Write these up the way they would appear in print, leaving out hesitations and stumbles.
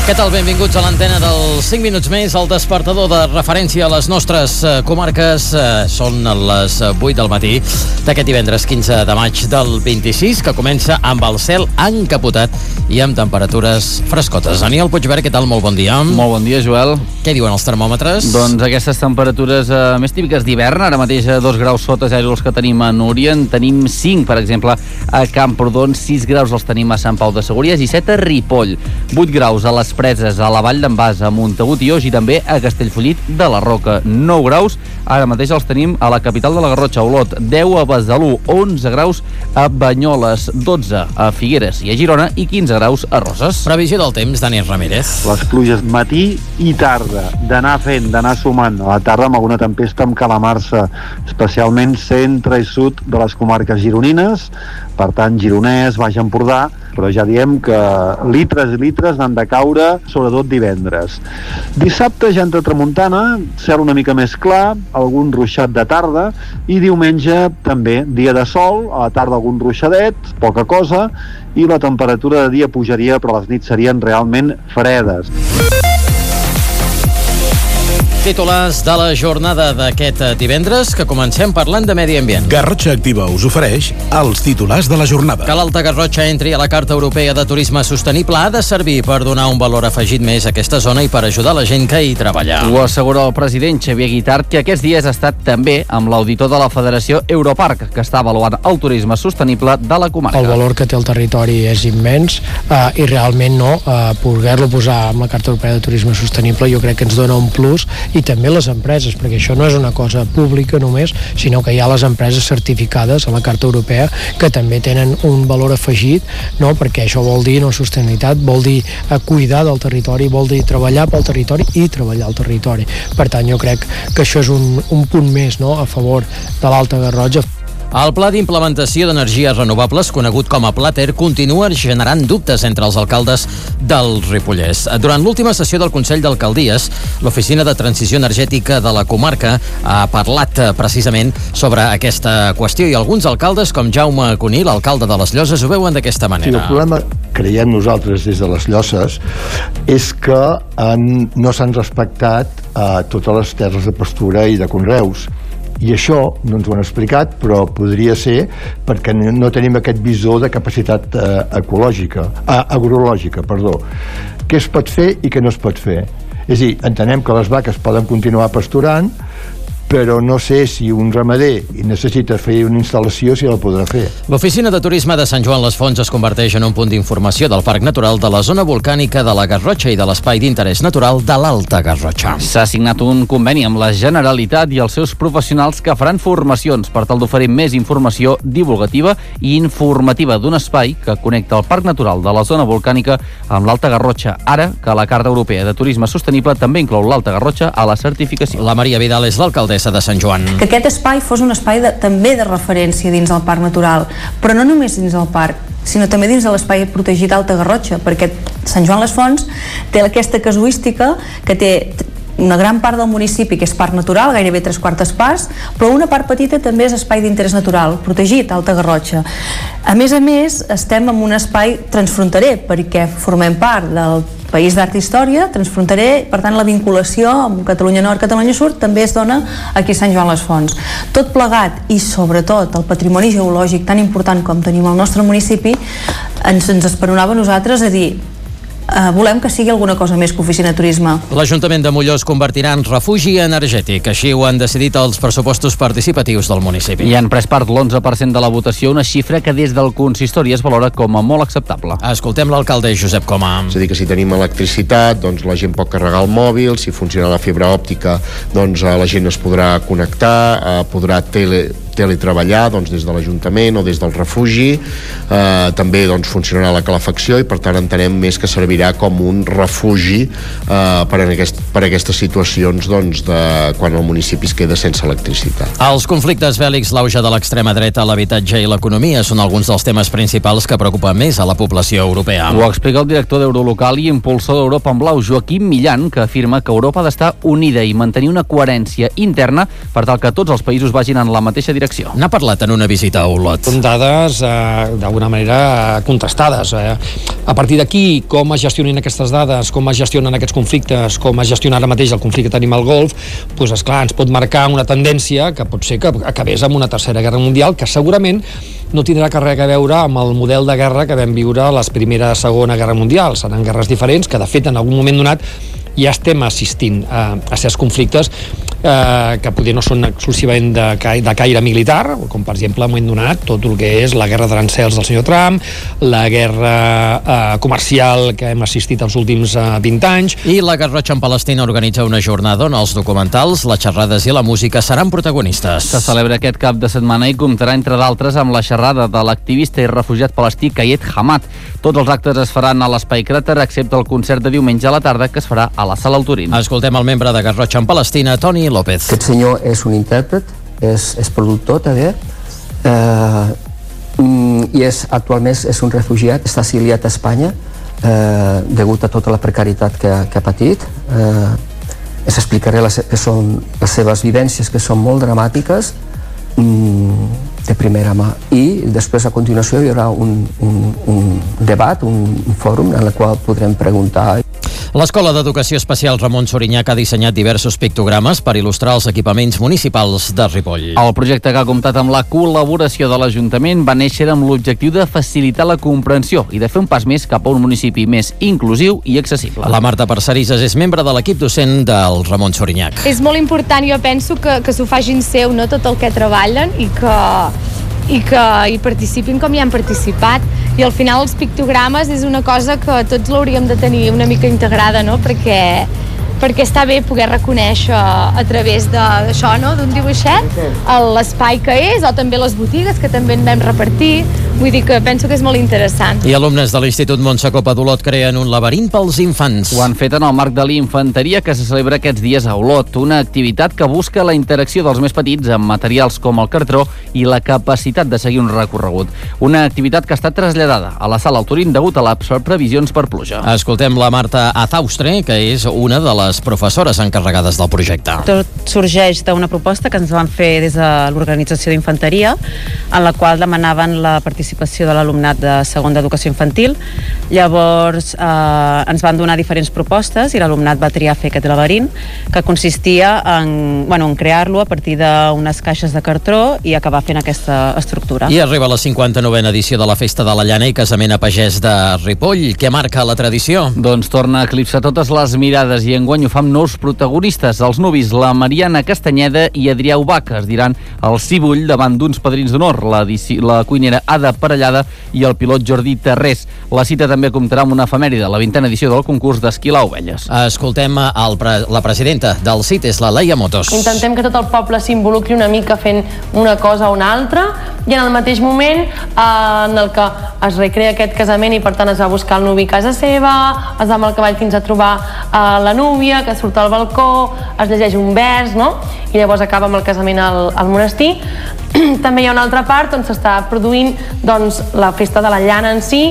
Què tal? Benvinguts a l'antena dels 5 minuts més, el despertador de referència a les nostres comarques. Són les 8 del matí d'aquest divendres 15 de maig del 26, que comença amb el cel encapotat i amb temperatures frescotes. Aniol Puigverd, què tal? Molt bon dia. Molt bon dia, Joel. Què diuen els termòmetres? Doncs aquestes temperatures més típiques d'hivern, ara mateix a 2 graus sota zero els que tenim a Núria, en tenim 5, per exemple, a Camprodon, 6 graus els tenim a Sant Pau de Segúries i 7 a Ripoll, 8 graus a les Preses, a la Vall d'en Bas, a Montagut i Oix i també a Castellfollit de la Roca, 9 graus, ara mateix els tenim a la capital de la Garrotxa, Olot, 10 a Besalú, 11 graus a Banyoles, 12 a Figueres i a Girona i 15 graus a Roses. Previsió del temps, Dani Ramírez. Les pluges matí i tarda, d'anar fent, d'anar sumant. A la tarda amb alguna tempesta amb calamarsa, especialment centre i sud de les comarques gironines, per tant Gironès, Baix Empordà, però ja diem que litres i litres n'han de caure, sobretot divendres. Dissabte ja entra tramuntana, cel una mica més clar, algun ruixat de tarda, i diumenge també dia de sol, a la tarda algun ruixadet, poca cosa, i la temperatura de dia pujaria, però les nits serien realment fredes. Titulars de la jornada d'aquest divendres, que comencem parlant de medi ambient. Garrotxa Activa us ofereix els titulars de la jornada. Que l'Alta Garrotxa entri a la Carta Europea de Turisme Sostenible ha de servir per donar un valor afegit més a aquesta zona i per ajudar la gent que hi treballa. Ho assegura el president Xavier Guitart, que aquests dies ha estat també amb l'auditor de la Federació Europarc, que està avaluant el turisme sostenible de la comarca. El valor que té el territori és immens i realment poder-lo posar amb la Carta Europea de Turisme Sostenible jo crec que ens dona un plus, i també les empreses, perquè això no és una cosa pública només, sinó que hi ha les empreses certificades a la Carta Europea que també tenen un valor afegit, no? Perquè això vol dir sostenibilitat, vol dir cuidar del territori, vol dir treballar pel territori i treballar al territori. Per tant, jo crec que això és un punt més, no?, a favor de l'Alta Garrotxa. El pla d'implementació d'energies renovables, conegut com a Plater, continua generant dubtes entre els alcaldes del Ripollès. Durant l'última sessió del Consell d'Alcaldies, l'Oficina de Transició Energètica de la comarca ha parlat precisament sobre aquesta qüestió, i alguns alcaldes, com Jaume Cuní, l'alcalde de les Llosses, ho veuen d'aquesta manera. Sí, el problema, creiem nosaltres des de les Llosses, és que no s'han respectat totes les terres de pastura i de conreus. I això no ens ho han explicat, però podria ser perquè no tenim aquest visor de capacitat agrològica. Què es pot fer i què no es pot fer? És a dir, entenem que les vaques poden continuar pasturant, però no sé si un ramader necessita fer una instal·lació, si la podrà fer. L'Oficina de Turisme de Sant Joan les Fonts es converteix en un punt d'informació del Parc Natural de la Zona Volcànica de la Garrotxa i de l'Espai d'Interès Natural de l'Alta Garrotxa. S'ha signat un conveni amb la Generalitat i els seus professionals que faran formacions per tal d'oferir més informació divulgativa i informativa d'un espai que connecta el Parc Natural de la Zona Volcànica amb l'Alta Garrotxa, ara que la Carta Europea de Turisme Sostenible també inclou l'Alta Garrotxa a la certificació. La Maria Vidal és l'alcaldessa de Sant Joan. Que aquest espai fos un espai també de referència dins del Parc Natural, però no només dins del parc, sinó també dins de l'espai protegit Alta Garrotxa, perquè Sant Joan les Fonts té aquesta casuística que té una gran part del municipi que és parc natural, gairebé 3/4 parts, però una part petita també és espai d'interès natural, protegit, Alta Garrotxa. A més, estem en un espai transfronterer, perquè formem part del País d'Art i Història, transfronterer, per tant la vinculació amb Catalunya Nord, Catalunya Sud també es dona aquí a Sant Joan les Fonts. Tot plegat, i sobretot el patrimoni geològic tan important com tenim al nostre municipi, ens esperonava a nosaltres a dir: volem que sigui alguna cosa més que oficina de turisme. L'Ajuntament de Molló es convertirà en refugi energètic. Així ho han decidit els pressupostos participatius del municipi. I han pres part l'11% de la votació, una xifra que des del consistori es valora com a molt acceptable. Escoltem l'alcalde Josep Coma. És a dir, que si tenim electricitat, doncs la gent pot carregar el mòbil, si funciona la fibra òptica, doncs la gent es podrà connectar, podrà teletreballar des de l'Ajuntament o des del refugi, també funcionarà la calefacció, i per tant entenem més que servirà com un refugi per aquestes situacions de quan el municipi es queda sense electricitat. Els conflictes bèl·lics, l'auge de l'extrema dreta, l'habitatge i l'economia són alguns dels temes principals que preocupen més a la població europea. Ho explica el director d'Eurolocal i impulsor d'Europa en Blau, Joaquim Millan, que afirma que Europa ha d'estar unida i mantenir una coherència interna per tal que tots els països vagin en la mateixa direcció. direcció. N'ha parlat en una visita a Olot. Són dades, d'alguna manera, contrastades. A partir d'aquí, com es gestionen aquestes dades, com es gestionen aquests conflictes, com es gestiona ara mateix el conflicte que tenim al Golf, doncs, esclar, ens pot marcar una tendència que pot ser que acabés amb una tercera guerra mundial, que segurament no tindrà res a veure amb el model de guerra que vam viure a les Primera i Segona Guerra Mundial. Seran guerres diferents que, de fet, en algun moment donat ja estem assistint a certs conflictes que potser no són exclusivament de caire militar, com per exemple en un moment donat tot el que és la guerra d'arancels del senyor Trump, la guerra comercial que hem assistit els últims 20 anys. I la Garrotxa en Palestina organitza una jornada on els documentals, les xerrades i la música seran protagonistes. Se celebra aquest cap de setmana i comptarà, entre d'altres, amb la xerrada de l'activista i refugiat palestí Kayed Hamad. Tots els actes es faran a l'Espai Cràter, excepte el concert de diumenge a la tarda, que es farà a la Sala Alturín. Escoltem el membre de Garrotxa en Palestina, Toni López. Aquest senyor és un intèrpret, és productor també, i actualment és un refugiat, està exiliat a Espanya degut a tota la precarietat que ha patit. Us explicaré que són les seves vivències, que són molt dramàtiques, de primera mà, i després a continuació hi haurà un debat, un fòrum en el qual podrem preguntar. L'Escola d'Educació Especial Ramon Sorinyac ha dissenyat diversos pictogrames per il·lustrar els equipaments municipals de Ripoll. El projecte, que ha comptat amb la col·laboració de l'Ajuntament, va néixer amb l'objectiu de facilitar la comprensió i de fer un pas més cap a un municipi més inclusiu i accessible. La Marta Parcerisas és membre de l'equip docent del Ramon Sorinyac. És molt important, jo penso, que s'ho facin seu, no, tot el que treballen i que hi participin com hi han participat. I al final els pictogrames és una cosa que tots l'hauríem de tenir una mica integrada, no? Perquè està bé poder reconèixer a través d'això, no? D'un dibuixet, l'espai que és, o també les botigues que també en vam repartir. Vull dir que penso que és molt interessant. I alumnes de l'Institut Montse Copa d'Olot creen un laberint pels infants. Ho han fet en el marc de l'Infanteria, que se celebra aquests dies a Olot, una activitat que busca la interacció dels més petits amb materials com el cartró i la capacitat de seguir un recorregut. Una activitat que està traslladada a la Sala Alturín degut a les previsions per pluja. Escoltem la Marta Azaustre, que és una de les professores encarregades del projecte. Tot sorgeix d'una proposta que ens van fer des de l'organització d'Infanteria, en la qual demanaven la participació de l'alumnat de segon d'educació infantil. Llavors ens van donar diferents propostes i l'alumnat va triar fer aquest laberint, que consistia en crear-lo a partir d'unes caixes de cartró i acabar fent aquesta estructura. I arriba la 59a edició de la Festa de la Llana i Casament a Pagès de Ripoll. Què marca la tradició? Doncs torna a eclipsar totes les mirades i enguany ho fa amb nous protagonistes, els nuvis, la Mariana Castanyeda i Adrià Ubach, es diran el cibull davant d'uns padrins d'honor, la cuinera Ada Parellada i el pilot Jordi Terrés. La cita també comptarà amb una efemèride, la 20a edició del concurs d'esquilar ovelles. Escoltem la presidenta del CITES, la Laia Motos. Intentem que tot el poble s'involucri una mica fent una cosa o una altra, i en el mateix moment en el que es recrea aquest casament i per tant es va buscar el nuvi a casa seva, es va amb el cavall fins a trobar la núvia, que surt al balcó, es llegeix un vers, no? I llavors acaba amb el casament al monestir. També hi ha una altra part on s'està produint la festa de la llana en si,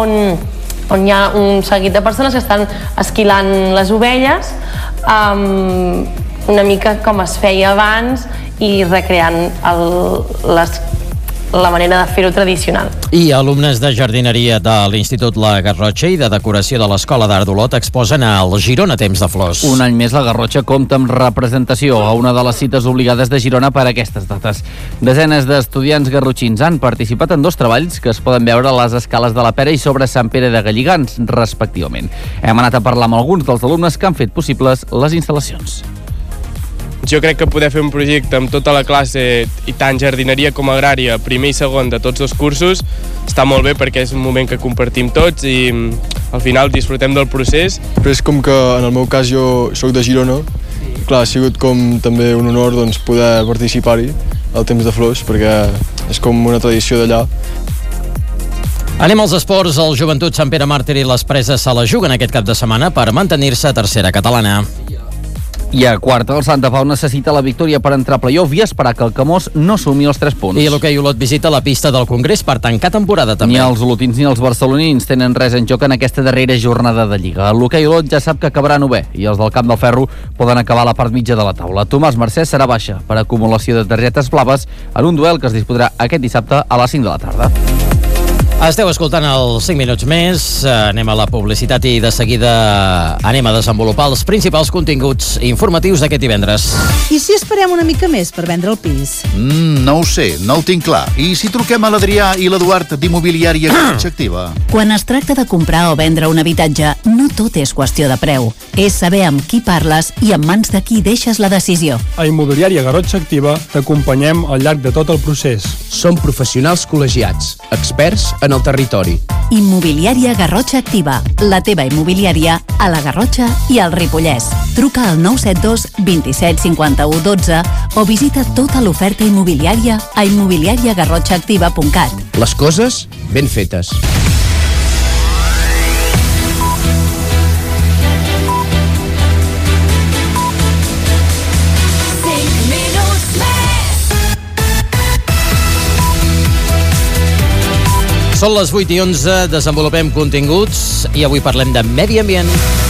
on hi ha un seguit de persones que estan esquilant les ovelles, una mica com es feia abans i recreant la manera de fer-ho tradicional. I alumnes de jardineria de l'Institut La Garrotxa i de decoració de l'Escola d'Art d'Olot exposen al Girona Temps de Flors. Un any més la Garrotxa compta amb representació a una de les cites obligades de Girona per a aquestes dates. Desenes d'estudiants garrotxins han participat en 2 treballs que es poden veure a les escales de la Pera i sobre Sant Pere de Galligants, respectivament. Hem anat a parlar amb alguns dels alumnes que han fet possibles les instal·lacions. Jo crec que poder fer un projecte amb tota la classe, i tant jardineria com agrària, primer i segon de tots 2 cursos, està molt bé perquè és un moment que compartim tots i al final disfrutem del procés. Però és com que en el meu cas jo soc de Girona, clar, ha sigut com també un honor poder participar-hi al Temps de Flors, perquè és com una tradició d'allà. Anem als esports. El Joventut Sant Pere Màrtir i les Preses se la juguen aquest cap de setmana per mantenir-se a tercera catalana. I a quarta, el Santa Pau necessita la victòria per entrar a playoff i esperar que el Camós no sumi els 3 punts. I l'Hoquei Olot visita la pista del Congrés per tancar temporada també. Ni els olotins ni els barcelonins tenen res en joc en aquesta darrera jornada de Lliga. L'Hoquei Olot ja sap que acabarà 9è i els del Camp del Ferro poden acabar a la part mitja de la taula. Tomàs Mercè serà baixa per acumulació de targetes blaves en un duel que es disputarà aquest dissabte a les 5 de la tarda. Esteu escoltant els 5 minuts més, anem a la publicitat i de seguida anem a desenvolupar els principals continguts informatius d'aquest divendres. I si esperem una mica més per vendre el pis? No ho sé, no ho tinc clar. I si truquem a l'Adrià i l'Eduard d'Immobiliària Garrotxa Activa? Quan es tracta de comprar o vendre un habitatge, no tot és qüestió de preu. És saber amb qui parles i en mans de qui deixes la decisió. A Immobiliària Garrotxa Activa t'acompanyem al llarg de tot el procés. Som professionals col·legiats, experts en el territori. Immobiliària Garrotxa Activa, la teva immobiliària a la Garrotxa i al Ripollès. Truca al 972 27 51 12 o visita tota l'oferta immobiliària a immobiliariagarrotxaactiva.cat. Les coses ben fetes. Són les 8 i 11, desenvolupem continguts i avui parlem de medi ambient.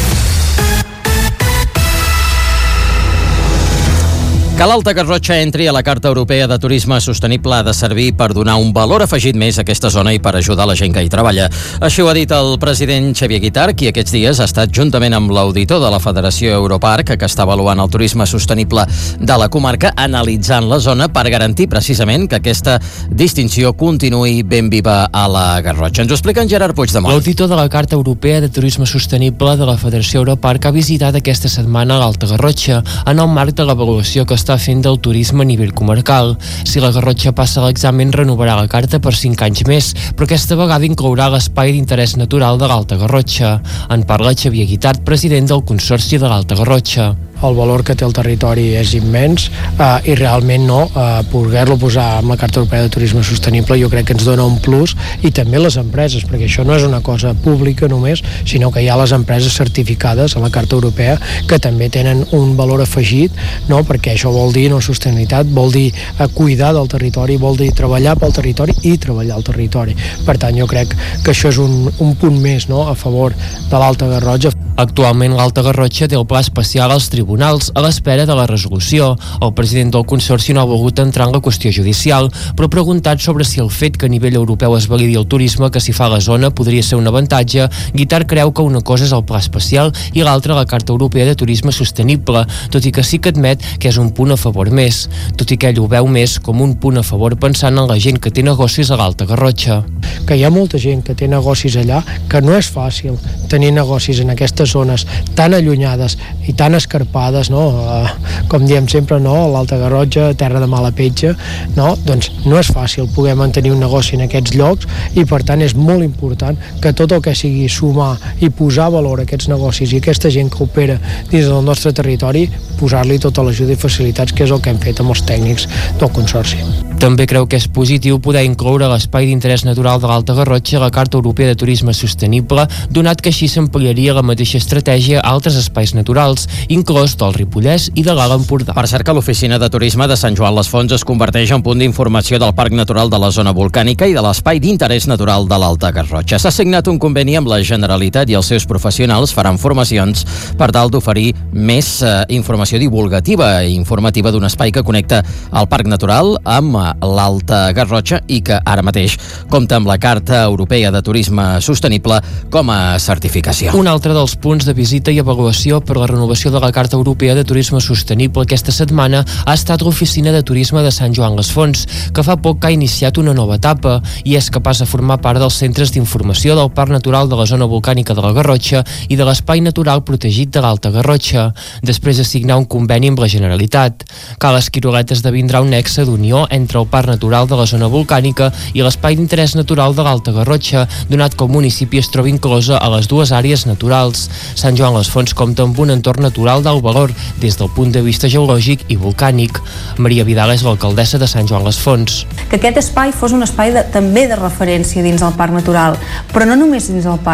Que l'Alta Garrotxa entri a la Carta Europea de Turisme Sostenible ha de servir per donar un valor afegit més a aquesta zona i per ajudar la gent que hi treballa. Així ho ha dit el president Xavier Guitart, qui aquests dies ha estat juntament amb l'auditor de la Federació Europarc, que està avaluant el turisme sostenible de la comarca, analitzant la zona per garantir precisament que aquesta distinció continuï ben viva a la Garrotxa. Ens ho explica en Gerard Puigdemont. L'auditor de la Carta Europea de Turisme Sostenible de la Federació Europarc ha visitat aquesta setmana l'Alta Garrotxa en el marc de l'avaluació que està fent del turisme a nivell comarcal. Si la Garrotxa passa l'examen, renovarà la carta per 5 anys més, però aquesta vegada inclourà l'espai d'interès natural de l'Alta Garrotxa. En parla Xavier Guitart, president del Consorci de l'Alta Garrotxa. El valor que té el territori és immens i realment poder-lo posar amb la Carta Europea de Turisme Sostenible jo crec que ens dona un plus, i també les empreses, perquè això no és una cosa pública només, sinó que hi ha les empreses certificades a la Carta Europea que també tenen un valor afegit, no? Perquè això vol dir sostenibilitat, vol dir cuidar del territori, vol dir treballar pel territori i treballar al territori. Per tant, jo crec que això és un punt més, no?, a favor de l'Alta Garrotxa. Actualment l'Alta Garrotxa té el pla especial als tribunals a l'espera de la resolució. El president del Consorci no ha volgut entrar en la qüestió judicial, però preguntat sobre si el fet que a nivell europeu es validi el turisme que s'hi fa a la zona podria ser un avantatge, Guitart creu que una cosa és el pla especial i l'altra la Carta Europea de Turisme Sostenible, tot i que sí que admet que és un punt a favor més, tot i que ell ho veu més com un punt a favor pensant en la gent que té negocis a l'Alta Garrotxa. Que hi ha molta gent que té negocis allà, que no és fàcil tenir negocis en aquestes zones tan allunyades i tan escarpades, no? Com diem sempre, no? L'Alta Garrotxa, terra de mala petja, no? Doncs no és fàcil poder mantenir un negoci en aquests llocs, i per tant és molt important que tot el que sigui sumar i posar valor a aquests negocis i aquesta gent que opera dins del nostre territori, posar-li tota l'ajuda i facilitats, que és el que hem fet amb els tècnics del Consorci. També creu que és positiu poder incloure l'espai d'interès natural de l'Alta Garrotxa a la Carta Europea de Turisme Sostenible, donat que així s'ampliaria la mateixa estratègia a altres espais naturals, inclòs del Ripollès i de l'Alt Empordà. Per cert, que l'Oficina de Turisme de Sant Joan les Fonts es converteix en punt d'informació del Parc Natural de la Zona Volcànica i de l'Espai d'Interès Natural de l'Alta Garrotxa. S'ha signat un conveni amb la Generalitat i els seus professionals faran formacions per tal d'oferir més informació divulgativa i informativa d'un espai que connecta el Parc Natural amb l'Alta Garrotxa i que ara mateix compta amb la Carta Europea de Turisme Sostenible com a certificació. Un altre dels punts de visita i avaluació per la renovació de la Carta Europea de Turisme Sostenible aquesta setmana ha estat l'Oficina de Turisme de Sant Joan les Fonts, que fa poc que ha iniciat una nova etapa i és capaç de formar part dels centres d'informació del Parc Natural de la Zona Volcànica de la Garrotxa i de l'Espai Natural Protegit de l'Alta Garrotxa, després de signar un conveni amb la Generalitat. Cal Esquirolet esdevindrà un nexe d'unió entre el Parc Natural de la Zona Volcànica i l'Espai d'Interès Natural de l'Alta Garrotxa, donat que el municipi es troba inclosa a les dues àrees naturals. Sant Joan les Fonts compta amb un entorn natural d'alt valor des del punt de vista geològic i volcànic. Maria Vidal és l'alcaldessa de Sant Joan les Fonts. Que aquest espai fos un espai també de referència dins del Parc Natural, però no només dins del parc,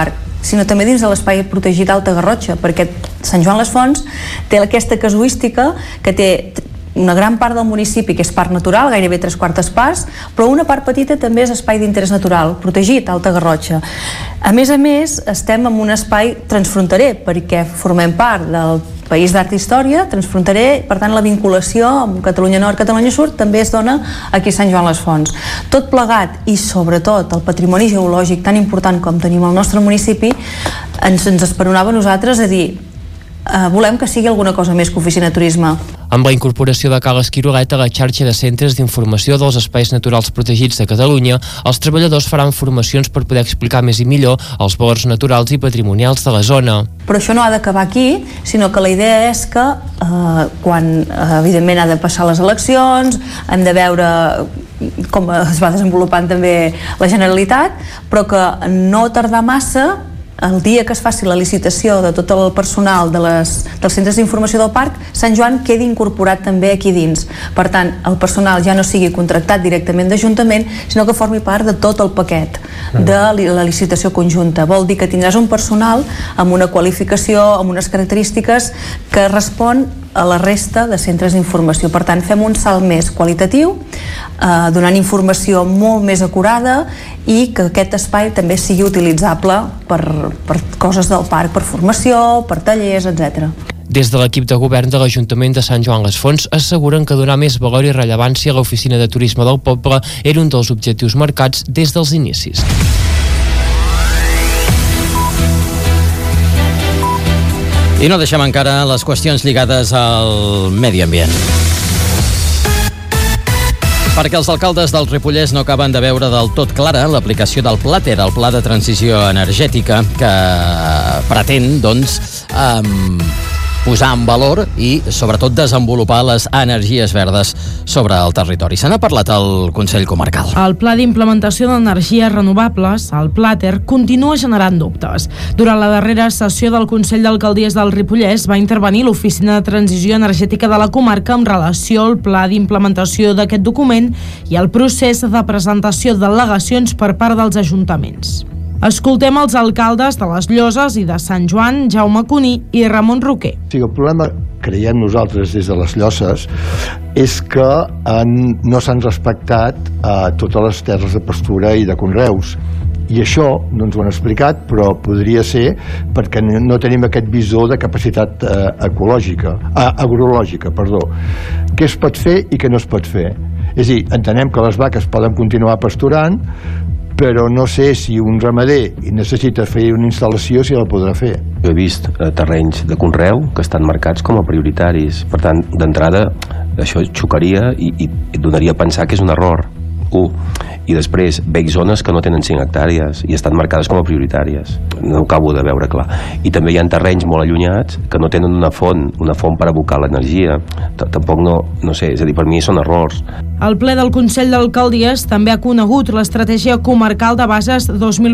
sinó també dins de l'espai protegit Alta Garrotxa, perquè Sant Joan les Fonts té aquesta casuística que té una gran part del municipi que és parc natural, gairebé 3/4 parts, però una part petita també és espai d'interès natural, protegit, Alta Garrotxa. A més, estem en un espai transfronterer, perquè formem part del País d'Art i Història, transfronterer, per tant la vinculació amb Catalunya Nord, Catalunya Sud també es dona aquí a Sant Joan les Fonts. Tot plegat i sobretot el patrimoni geològic tan important com tenim al nostre municipi ens esperonava a nosaltres a dir volem que sigui alguna cosa més que oficina de turisme. Amb la incorporació de Cal Esquirolet a la xarxa de centres d'informació dels espais naturals protegits de Catalunya, els treballadors faran formacions per poder explicar més i millor els valors naturals i patrimonials de la zona. Però això no ha d'acabar aquí, sinó que la idea és que quan evidentment ha de passar les eleccions, hem de veure com es va desenvolupant també la Generalitat, però que no tardar massa el dia que es faci la licitació de tot el personal dels centres d'informació del parc, Sant Joan quedi incorporat també aquí dins. Per tant, el personal ja no sigui contractat directament d'Ajuntament, sinó que formi part de tot el paquet de la licitació conjunta. Vol dir que tindràs un personal amb una qualificació, amb unes característiques que respon a la resta de centres d'informació. Per tant, fem un salt més qualitatiu, donant informació molt més acurada i que aquest espai també sigui utilitzable per coses del parc, per formació, per tallers, etc. Des de l'equip de govern de l'Ajuntament de Sant Joan les Fonts asseguren que donar més valor i rellevància a l'oficina de turisme del poble era un dels objectius marcats des dels inicis. I no deixem encara les qüestions lligades al medi ambient. Perquè els alcaldes del Ripollès no acaben de veure del tot clara l'aplicació del Plater, el Pla de Transició Energètica, que pretén, posar en valor i, sobretot, desenvolupar les energies verdes sobre el territori. Se n'ha parlat al Consell Comarcal. El Pla d'Implementació d'Energies Renovables, el Plater, continua generant dubtes. Durant la darrera sessió del Consell d'Alcaldies del Ripollès va intervenir l'Oficina de Transició Energètica de la comarca en relació al pla d'implementació d'aquest document i al procés de presentació d'al·legacions per part dels ajuntaments. Escoltem els alcaldes de les Lloses i de Sant Joan, Jaume Cuní i Ramon Roquer. El problema, creiem nosaltres des de les Lloses, és que no s'han respectat totes les terres de pastura i de conreus. I això no ens ho han explicat, però podria ser perquè no tenim aquest visor de capacitat agrològica. Què es pot fer i què no es pot fer? És a dir, entenem que les vaques poden continuar pasturant, però no sé si un ramader necessita fer una instal·lació si la podrà fer. Jo he vist terrenys de conreu que estan marcats com a prioritaris. Per tant, d'entrada, això xocaria i donaria a pensar que és un error. I després veig zones que no tenen 5 hectàrees i estan marcades com a prioritàries. No ho acabo de veure clar. I també hi ha terrenys molt allunyats que no tenen una font per abocar l'energia. Tampoc no sé, és a dir, per mi són errors. El ple del Consell d'Alcaldies també ha conegut l'Estratègia Comarcal de Bases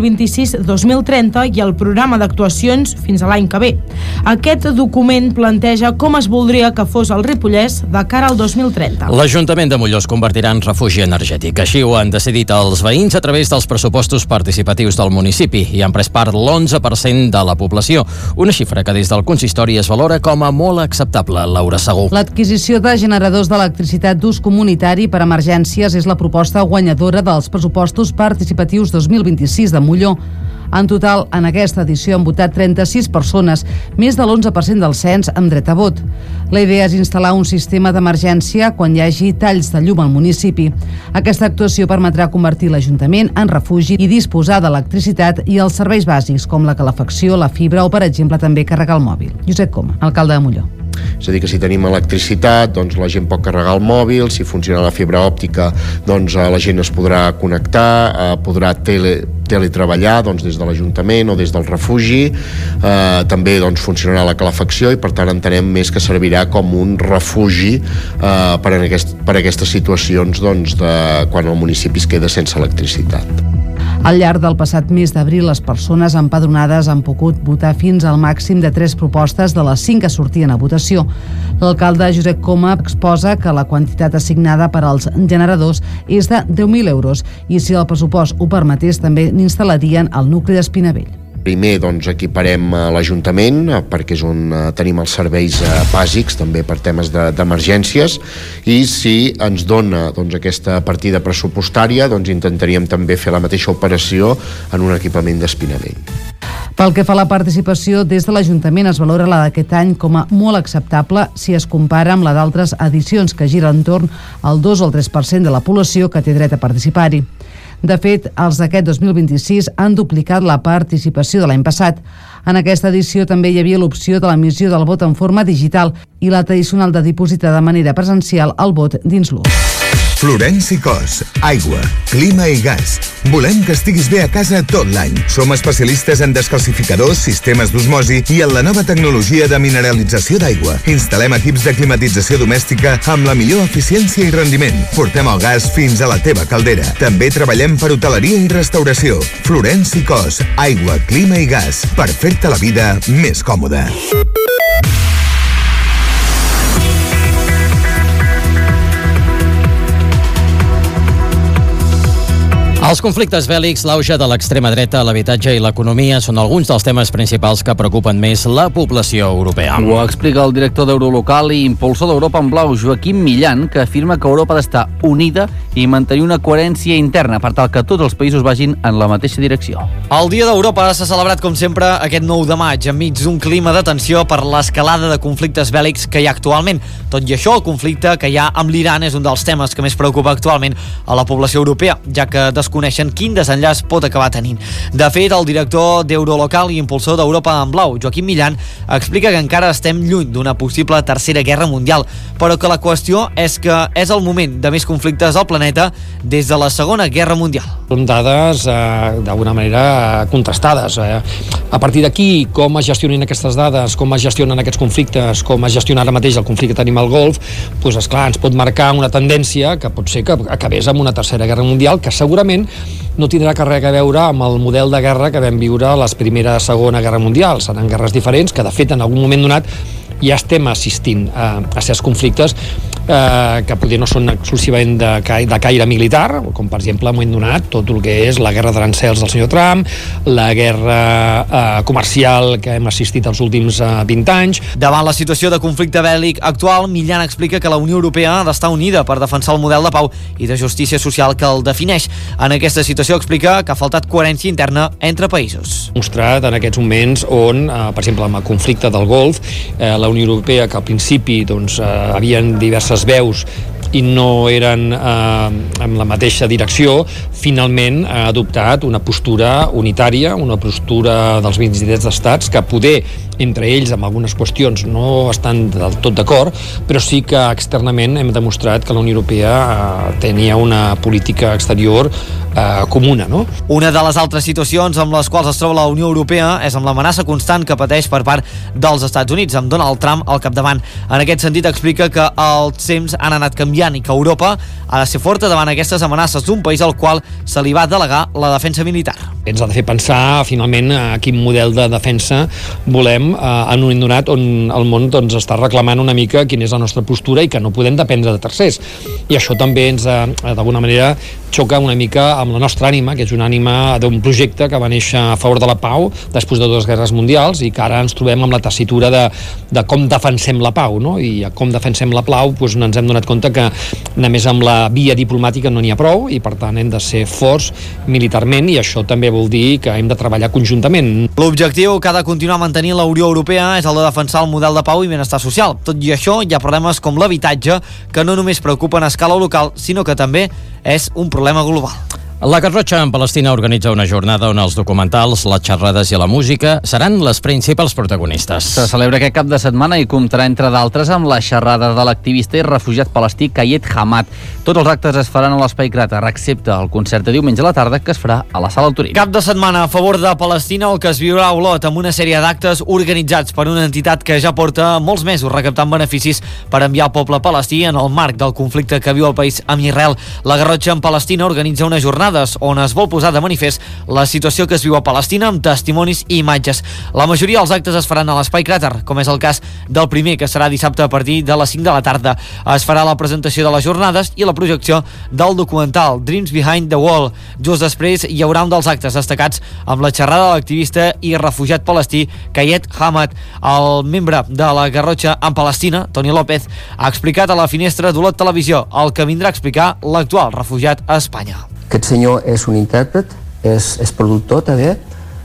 2026-2030 i el programa d'actuacions fins a l'any que ve. Aquest document planteja com es voldria que fos el Ripollès de cara al 2030. L'Ajuntament de Molló es convertirà en refugi energètic. Així ho han decidit els veïns a través dels pressupostos participatius del municipi i han pres part l'11% de la població, una xifra que des del consistori es valora com a molt acceptable. Laura Segú. L'adquisició de generadors d'electricitat d'ús comunitari per emergències és la proposta guanyadora dels pressupostos participatius 2026 de Molló. En total, en aquesta edició han votat 36 persones, més de l'11% del cens amb dret a vot. La idea és instal·lar un sistema d'emergència quan hi hagi talls de llum al municipi. Aquesta actuació permetrà convertir l'Ajuntament en refugi i disposar d'electricitat i els serveis bàsics, com la calefacció, la fibra o, per exemple, també carregar el mòbil. Josep Coma, alcalde de Molló. És a dir, que si tenim electricitat, doncs la gent pot carregar el mòbil, si funciona la fibra òptica, doncs la gent es podrà connectar, podrà teletreballar des de l'Ajuntament o des del refugi, també funcionarà la calefacció i per tant entenem més que servirà com un refugi per a aquestes situacions de quan el municipi es queda sense electricitat. Al llarg del passat mes d'abril, les persones empadronades han pogut votar fins al màxim de 3 propostes de les 5 que sortien a votació. L'alcalde Josep Coma exposa que la quantitat assignada per als generadors és de 10.000 euros i si el pressupost ho permetés també n'instal·larien al nucli d'Espinavell. Primer, doncs, equiparem l'Ajuntament, perquè és on tenim els serveis bàsics, també per temes d'emergències, i si ens dona doncs, aquesta partida pressupostària, doncs intentaríem també fer la mateixa operació en un equipament d'espinament. Pel que fa a la participació, des de l'Ajuntament es valora la d'aquest any com a molt acceptable si es compara amb la d'altres edicions, que gira entorn al 2 o el 3% de la població que té dret a participar-hi. De fet, els d'aquest 2026 han duplicat la participació de l'any passat. En aquesta edició també hi havia l'opció de l'emissió del vot en forma digital i la tradicional de dipositar de manera presencial el vot dins l'ús. Florenci Cos, aigua, clima i gas. Volem que estiguis bé a casa tot l'any. Som especialistes en descalcificadors, sistemes d'osmosi i en la nova tecnologia de mineralització d'aigua. Instal·lem equips de climatització domèstica amb la millor eficiència i rendiment. Portem el gas fins a la teva caldera. També treballem per hoteleria i restauració. Florenci Cos, aigua, clima i gas. Per fer-te la vida més còmoda. Els conflictes bèl·lics, l'auge de l'extrema dreta, l'habitatge i l'economia són alguns dels temes principals que preocupen més la població europea. Ho explica el director d'Eurolocal i impulsor d'Europa en Blau, Joaquim Millan, que afirma que Europa ha d'estar unida i mantenir una coherència interna per tal que tots els països vagin en la mateixa direcció. El Dia d'Europa s'ha celebrat, com sempre, aquest 9 de maig, enmig d'un clima de tensió per l'escalada de conflictes bèl·lics que hi ha actualment. Tot i això, el conflicte que hi ha amb l'Iran és un dels temes que més preocupa actualment a la població europea, ja que desconeixen quin desenllaç pot acabar tenint. De fet, el director d'Eurolocal i impulsor d'Europa en Blau, Joaquim Millan, explica que encara estem lluny d'una possible tercera guerra mundial, però que la qüestió és que és el moment de més conflictes al planeta des de la Segona Guerra Mundial. Són dades, d'alguna manera, contrastades. A partir d'aquí, com es gestionen aquestes dades, com es gestionen aquests conflictes, com es gestiona ara mateix el conflicte que tenim al Golf, doncs, esclar, ens pot marcar una tendència que pot ser que acabés amb una tercera guerra mundial, que segurament no tindrà res a veure amb el model de guerra que vam viure a les Primera i Segona Guerra Mundial. Seran guerres diferents que, de fet, en algun moment donat ja estem assistint a certs conflictes que potser no són exclusivament de caire militar, com per exemple en un moment donat tot el que és la guerra d'arancels del senyor Trump, la guerra comercial que hem assistit els últims 20 anys. Davant la situació de conflicte bèl·lic actual, Millan explica que la Unió Europea ha d'estar unida per defensar el model de pau i de justícia social que el defineix. En aquesta situació explica que ha faltat coherència interna entre països. Mostrat en aquests moments on, per exemple, amb el conflicte del Golf, la Unió Europea, que al principi havien diverses veus i no eren en la mateixa direcció, finalment ha adoptat una postura unitària, una postura dels 27 estats, que poder entre ells amb algunes qüestions no estan del tot d'acord, però sí que externament hem demostrat que la Unió Europea tenia una política exterior comuna, no? Una de les altres situacions amb les quals es troba la Unió Europea és amb l'amenaça constant que pateix per part dels Estats Units, amb Donald Trump al capdavant. En aquest sentit explica que els temps han anat canviant i que Europa ha de ser forta davant aquestes amenaces d'un país al qual se li va delegar la defensa militar. Ens ha de fer pensar finalment a quin model de defensa volem en un moment donat on el món està reclamant una mica quina és la nostra postura i que no podem dependre de tercers. I això també ens, d'alguna manera, xoca una mica amb la nostra ànima, que és una ànima d'un projecte que va néixer a favor de la pau després de 2 guerres mundials i que ara ens trobem amb la tessitura de com defensem la pau, no? I com defensem la pau doncs ens hem donat compte que només amb la via diplomàtica no n'hi ha prou i per tant hem de ser forts militarment i això també vol dir que hem de treballar conjuntament. L'objectiu que ha de continuar mantenint la Unió Europea és el de defensar el model de pau i benestar social. Tot i això, hi ha problemes com l'habitatge que no només preocupen a escala local, sinó que també és un problema global. La Garrotxa en Palestina organitza una jornada on els documentals, les xerrades i la música seran les principals protagonistes. Se celebra aquest cap de setmana i comptarà, entre d'altres, amb la xerrada de l'activista i refugiat palestí Kayed Hamad. Tots els actes es faran a l'Espai Cràter, excepte el concert de diumenge a la tarda que es farà a la Sala del Turín. Cap de setmana a favor de Palestina, el que es viurà a Olot amb una sèrie d'actes organitzats per una entitat que ja porta molts mesos recaptant beneficis per enviar al poble palestí en el marc del conflicte que viu el país amb Israel. La Garrotxa en Palestina organitza una jornada jornades on es vol posar de manifest la situació que es viu a Palestina amb testimonis i imatges. La majoria dels actes es faran a l'Espai Cràter, com és el cas del primer, que serà dissabte a partir de les 5 de la tarda. Es farà la presentació de les jornades i la projecció del documental Dreams Behind the Wall. Just després hi haurà un dels actes destacats amb la xerrada de l'activista i refugiat palestí Kayed Hamad. El membre de la Garrotxa en Palestina, Toni López, ha explicat a la finestra d'Olot Televisió el que vindrà a explicar l'actual refugiat a Espanya. Aquest senyor és un intèrpret, és productor també,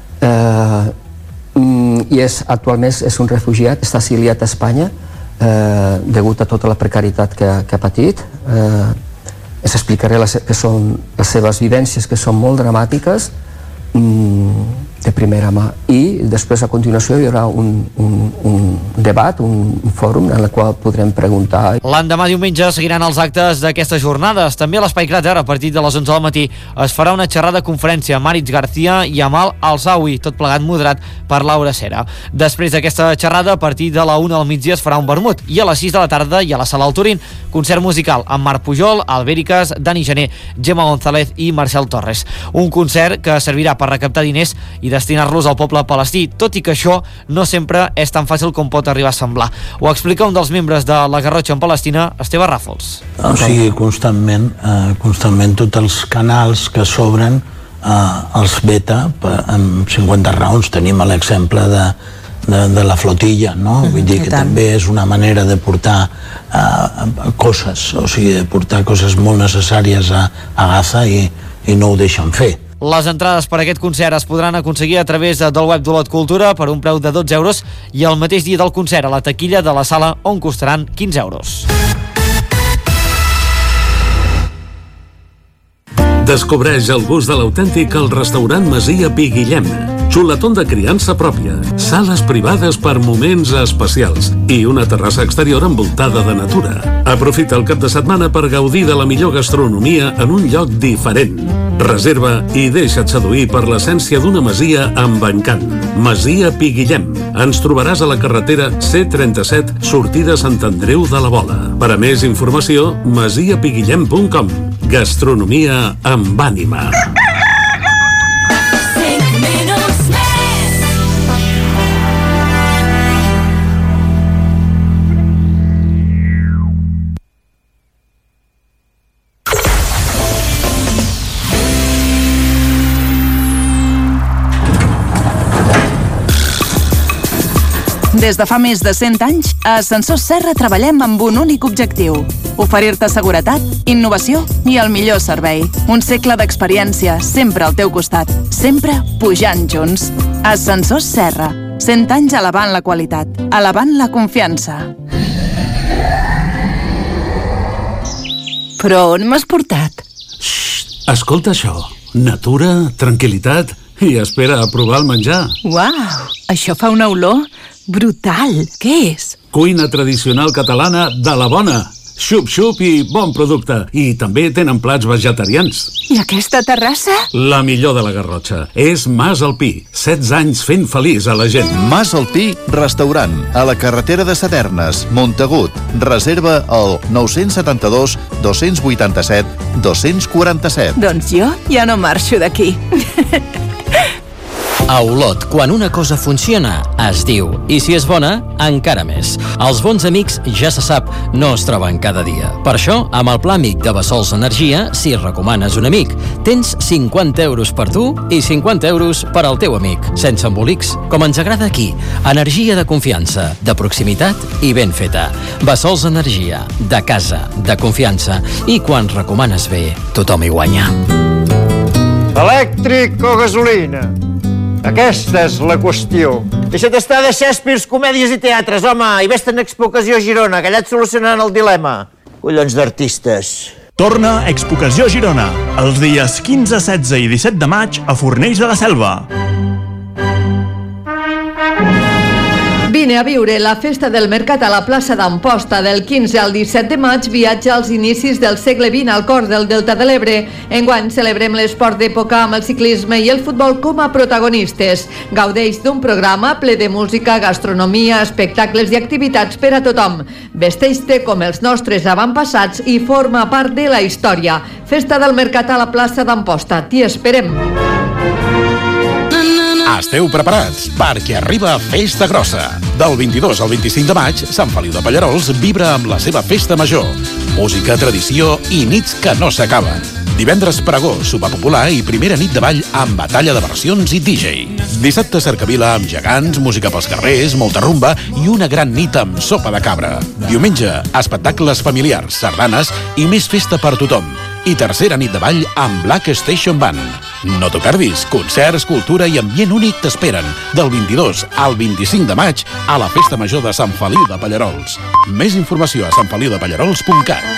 i actualment és un refugiat, està exiliat a Espanya degut a tota la precarietat que ha patit. Us explicaré que són les seves vivències, que són molt dramàtiques, de primera mà, i després a continuació hi haurà un debat, un fòrum en el qual podrem preguntar. L'endemà diumenge seguiran els actes d'aquestes jornades. També a l'Espai Cràter, a partir de les 11 del matí, es farà una xerrada conferència amb Aritz García i Amal Alzawi, tot plegat moderat per Laura Cera. Després d'aquesta xerrada, a partir de la 1 del migdia es farà un vermut, i a les 6 de la tarda i a la Sala del Turín, concert musical amb Marc Pujol, Albèricas, Dani Gené, Gemma González i Marcel Torres. Un concert que servirà per recaptar diners i destinar-los al poble palestí, tot i que això no sempre és tan fàcil com pot arribar a semblar. Ho explica un dels membres de la Garrotxa en Palestina, Esteve Ràfols. O sigui, constantment tots els canals que s'obren els beta amb 50 raons. Tenim l'exemple de la flotilla, no? Vull dir que també és una manera de portar coses, o sigui, de portar coses molt necessàries a Gaza i no ho deixen fer. Les entrades per a aquest concert es podran aconseguir a través del web d'Olot Cultura per un preu de 12 euros i el mateix dia del concert a la taquilla de la sala, on costaran 15 euros. Descobreix el gust de l'autèntic al restaurant Masia Pi Guillem. Xuletón de criança pròpia, sales privades per moments especials i una terrassa exterior envoltada de natura. Aprofita el cap de setmana per gaudir de la millor gastronomia en un lloc diferent. Reserva i deixa't seduir per l'essència d'una masia amb encant. Masia Pi Guillem. Ens trobaràs a la carretera C37, sortida Sant Andreu de la Vola. Per a més informació, masiapiguillem.com. Gastronomia amb ànima. Des de fa més de 100 anys, a Ascensors Serra treballem amb un únic objectiu: oferir-te seguretat, innovació i el millor servei. Un segle d'experiència, sempre al teu costat, sempre pujant junts. Ascensors Serra, 100 anys elevant la qualitat, elevant la confiança. Però on m'has portat? Escolta això. Natura, tranquil·litat i espera a provar el menjar. Uau, això fa una olor brutal. Què és? Cuina tradicional catalana de la bona. Xup-xup i bon producte. I també tenen plats vegetarians. I aquesta terrassa? La millor de la Garrotxa. És Mas Alpí. 16 anys fent feliç a la gent. Mas Alpí, restaurant. A la carretera de Saternes, Montagut. Reserva al 972 287 247. Doncs jo ja no marxo d'aquí. A Olot, quan una cosa funciona, es diu. I si és bona, encara més. Els bons amics, ja se sap, no es troben cada dia. Per això, amb el pla amic de Bessols Energia, si recomanes un amic, tens 50 euros per tu i 50 euros per al teu amic. Sense embolics, com ens agrada aquí. Energia de confiança, de proximitat i ben feta. Bessols Energia, de casa, de confiança. I quan recomanes bé, tothom hi guanya. Elèctric o gasolina? Aquesta és la qüestió. Deixa't estar de Shakespeare, comèdies i teatres, home, i vés-te'n a Expocació a Girona, que allà et solucionaran el dilema. Collons d'artistes. Torna Expocació Girona, els dies 15, 16 i 17 de maig a Fornells de la Selva. Vine a viure la festa del mercat a la plaça d'Amposta del 15 al 17 de maig, viatge als inicis del segle XX al cor del Delta de l'Ebre. Enguany celebrem l'esport d'època amb el ciclisme i el futbol com a protagonistes. Gaudeix d'un programa ple de música, gastronomia, espectacles i activitats per a tothom. Vesteix-te com els nostres avantpassats i forma part de la història. Festa del mercat a la plaça d'Amposta. T'hi esperem. Esteu preparats perquè arriba Festa Grossa. Del 22 al 25 de maig, Sant Feliu de Pallerols vibra amb la seva festa major. Música, tradició i nits que no s'acaben. Divendres pregó, sopar popular i primera nit de ball amb batalla de versions i DJ. Dissabte cercavila amb gegants, música pels carrers, molta rumba i una gran nit amb sopa de cabra. Diumenge, espectacles familiars, sardanes i més festa per tothom. I tercera nit de ball amb Black Station Band. No t'ho perdis, concerts, cultura i ambient únic t'esperen del 22 al 25 de maig a la Festa Major de Sant Feliu de Pallerols. Més informació a santfeliudepallerols.cat.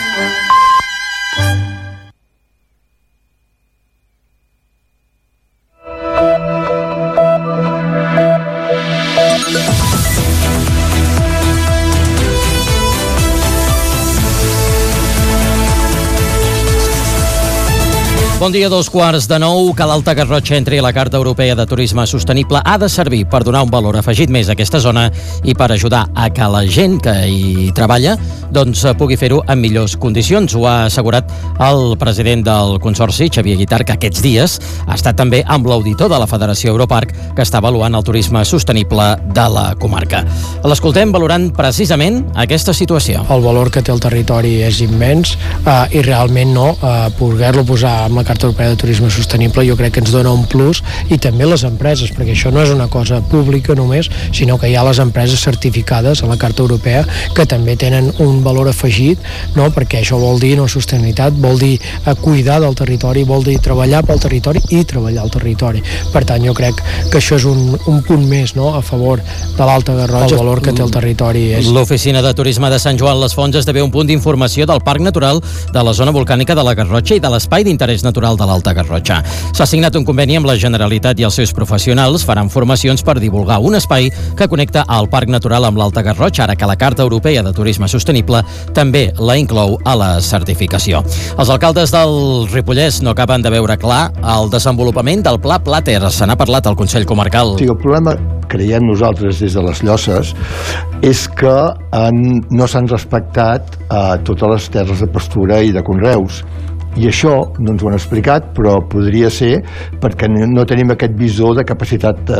Bon dia, 8:45. Que l'Alta Garrotxa entri a la Carta Europea de Turisme Sostenible ha de servir per donar un valor afegit més a aquesta zona i per ajudar a que la gent que hi treballa pugui fer-ho en millors condicions. Ho ha assegurat el president del Consorci, Xavier Guitart, que aquests dies ha estat també amb l'auditor de la Federació Europarc, que està avaluant el turisme sostenible de la comarca. L'escoltem valorant precisament aquesta situació. El valor que té el territori és immens i realment poder-lo posar amb la Carta Europea de Turisme Sostenible jo crec que ens dona un plus, i també les empreses, perquè això no és una cosa pública només, sinó que hi ha les empreses certificades a la Carta Europea que també tenen un valor afegit, perquè això vol dir sostenibilitat, vol dir cuidar del territori, vol dir treballar pel territori i treballar al territori. Per tant, jo crec que això és un punt més a favor de l'Alta Garrotxa. El valor que té el territori és... L'Oficina de Turisme de Sant Joan les Fonts esdevé un punt d'informació del Parc Natural de la zona volcànica de la Garrotxa i de l'Espai d'Interès Natural de l'Alta Garrotxa. S'ha signat un conveni amb la Generalitat i els seus professionals. Faran formacions per divulgar un espai que connecta el Parc Natural amb l'Alta Garrotxa, ara que la Carta Europea de Turisme Sostenible també la inclou a la certificació. Els alcaldes del Ripollès no acaben de veure clar el desenvolupament del Pla Plater. Se n'ha parlat al Consell Comarcal. Sí, el problema, creiem nosaltres des de les Llosses, és que no s'han respectat totes les terres de pastura i de conreus. I això no ens ho han explicat, però podria ser perquè no tenim aquest visor de capacitat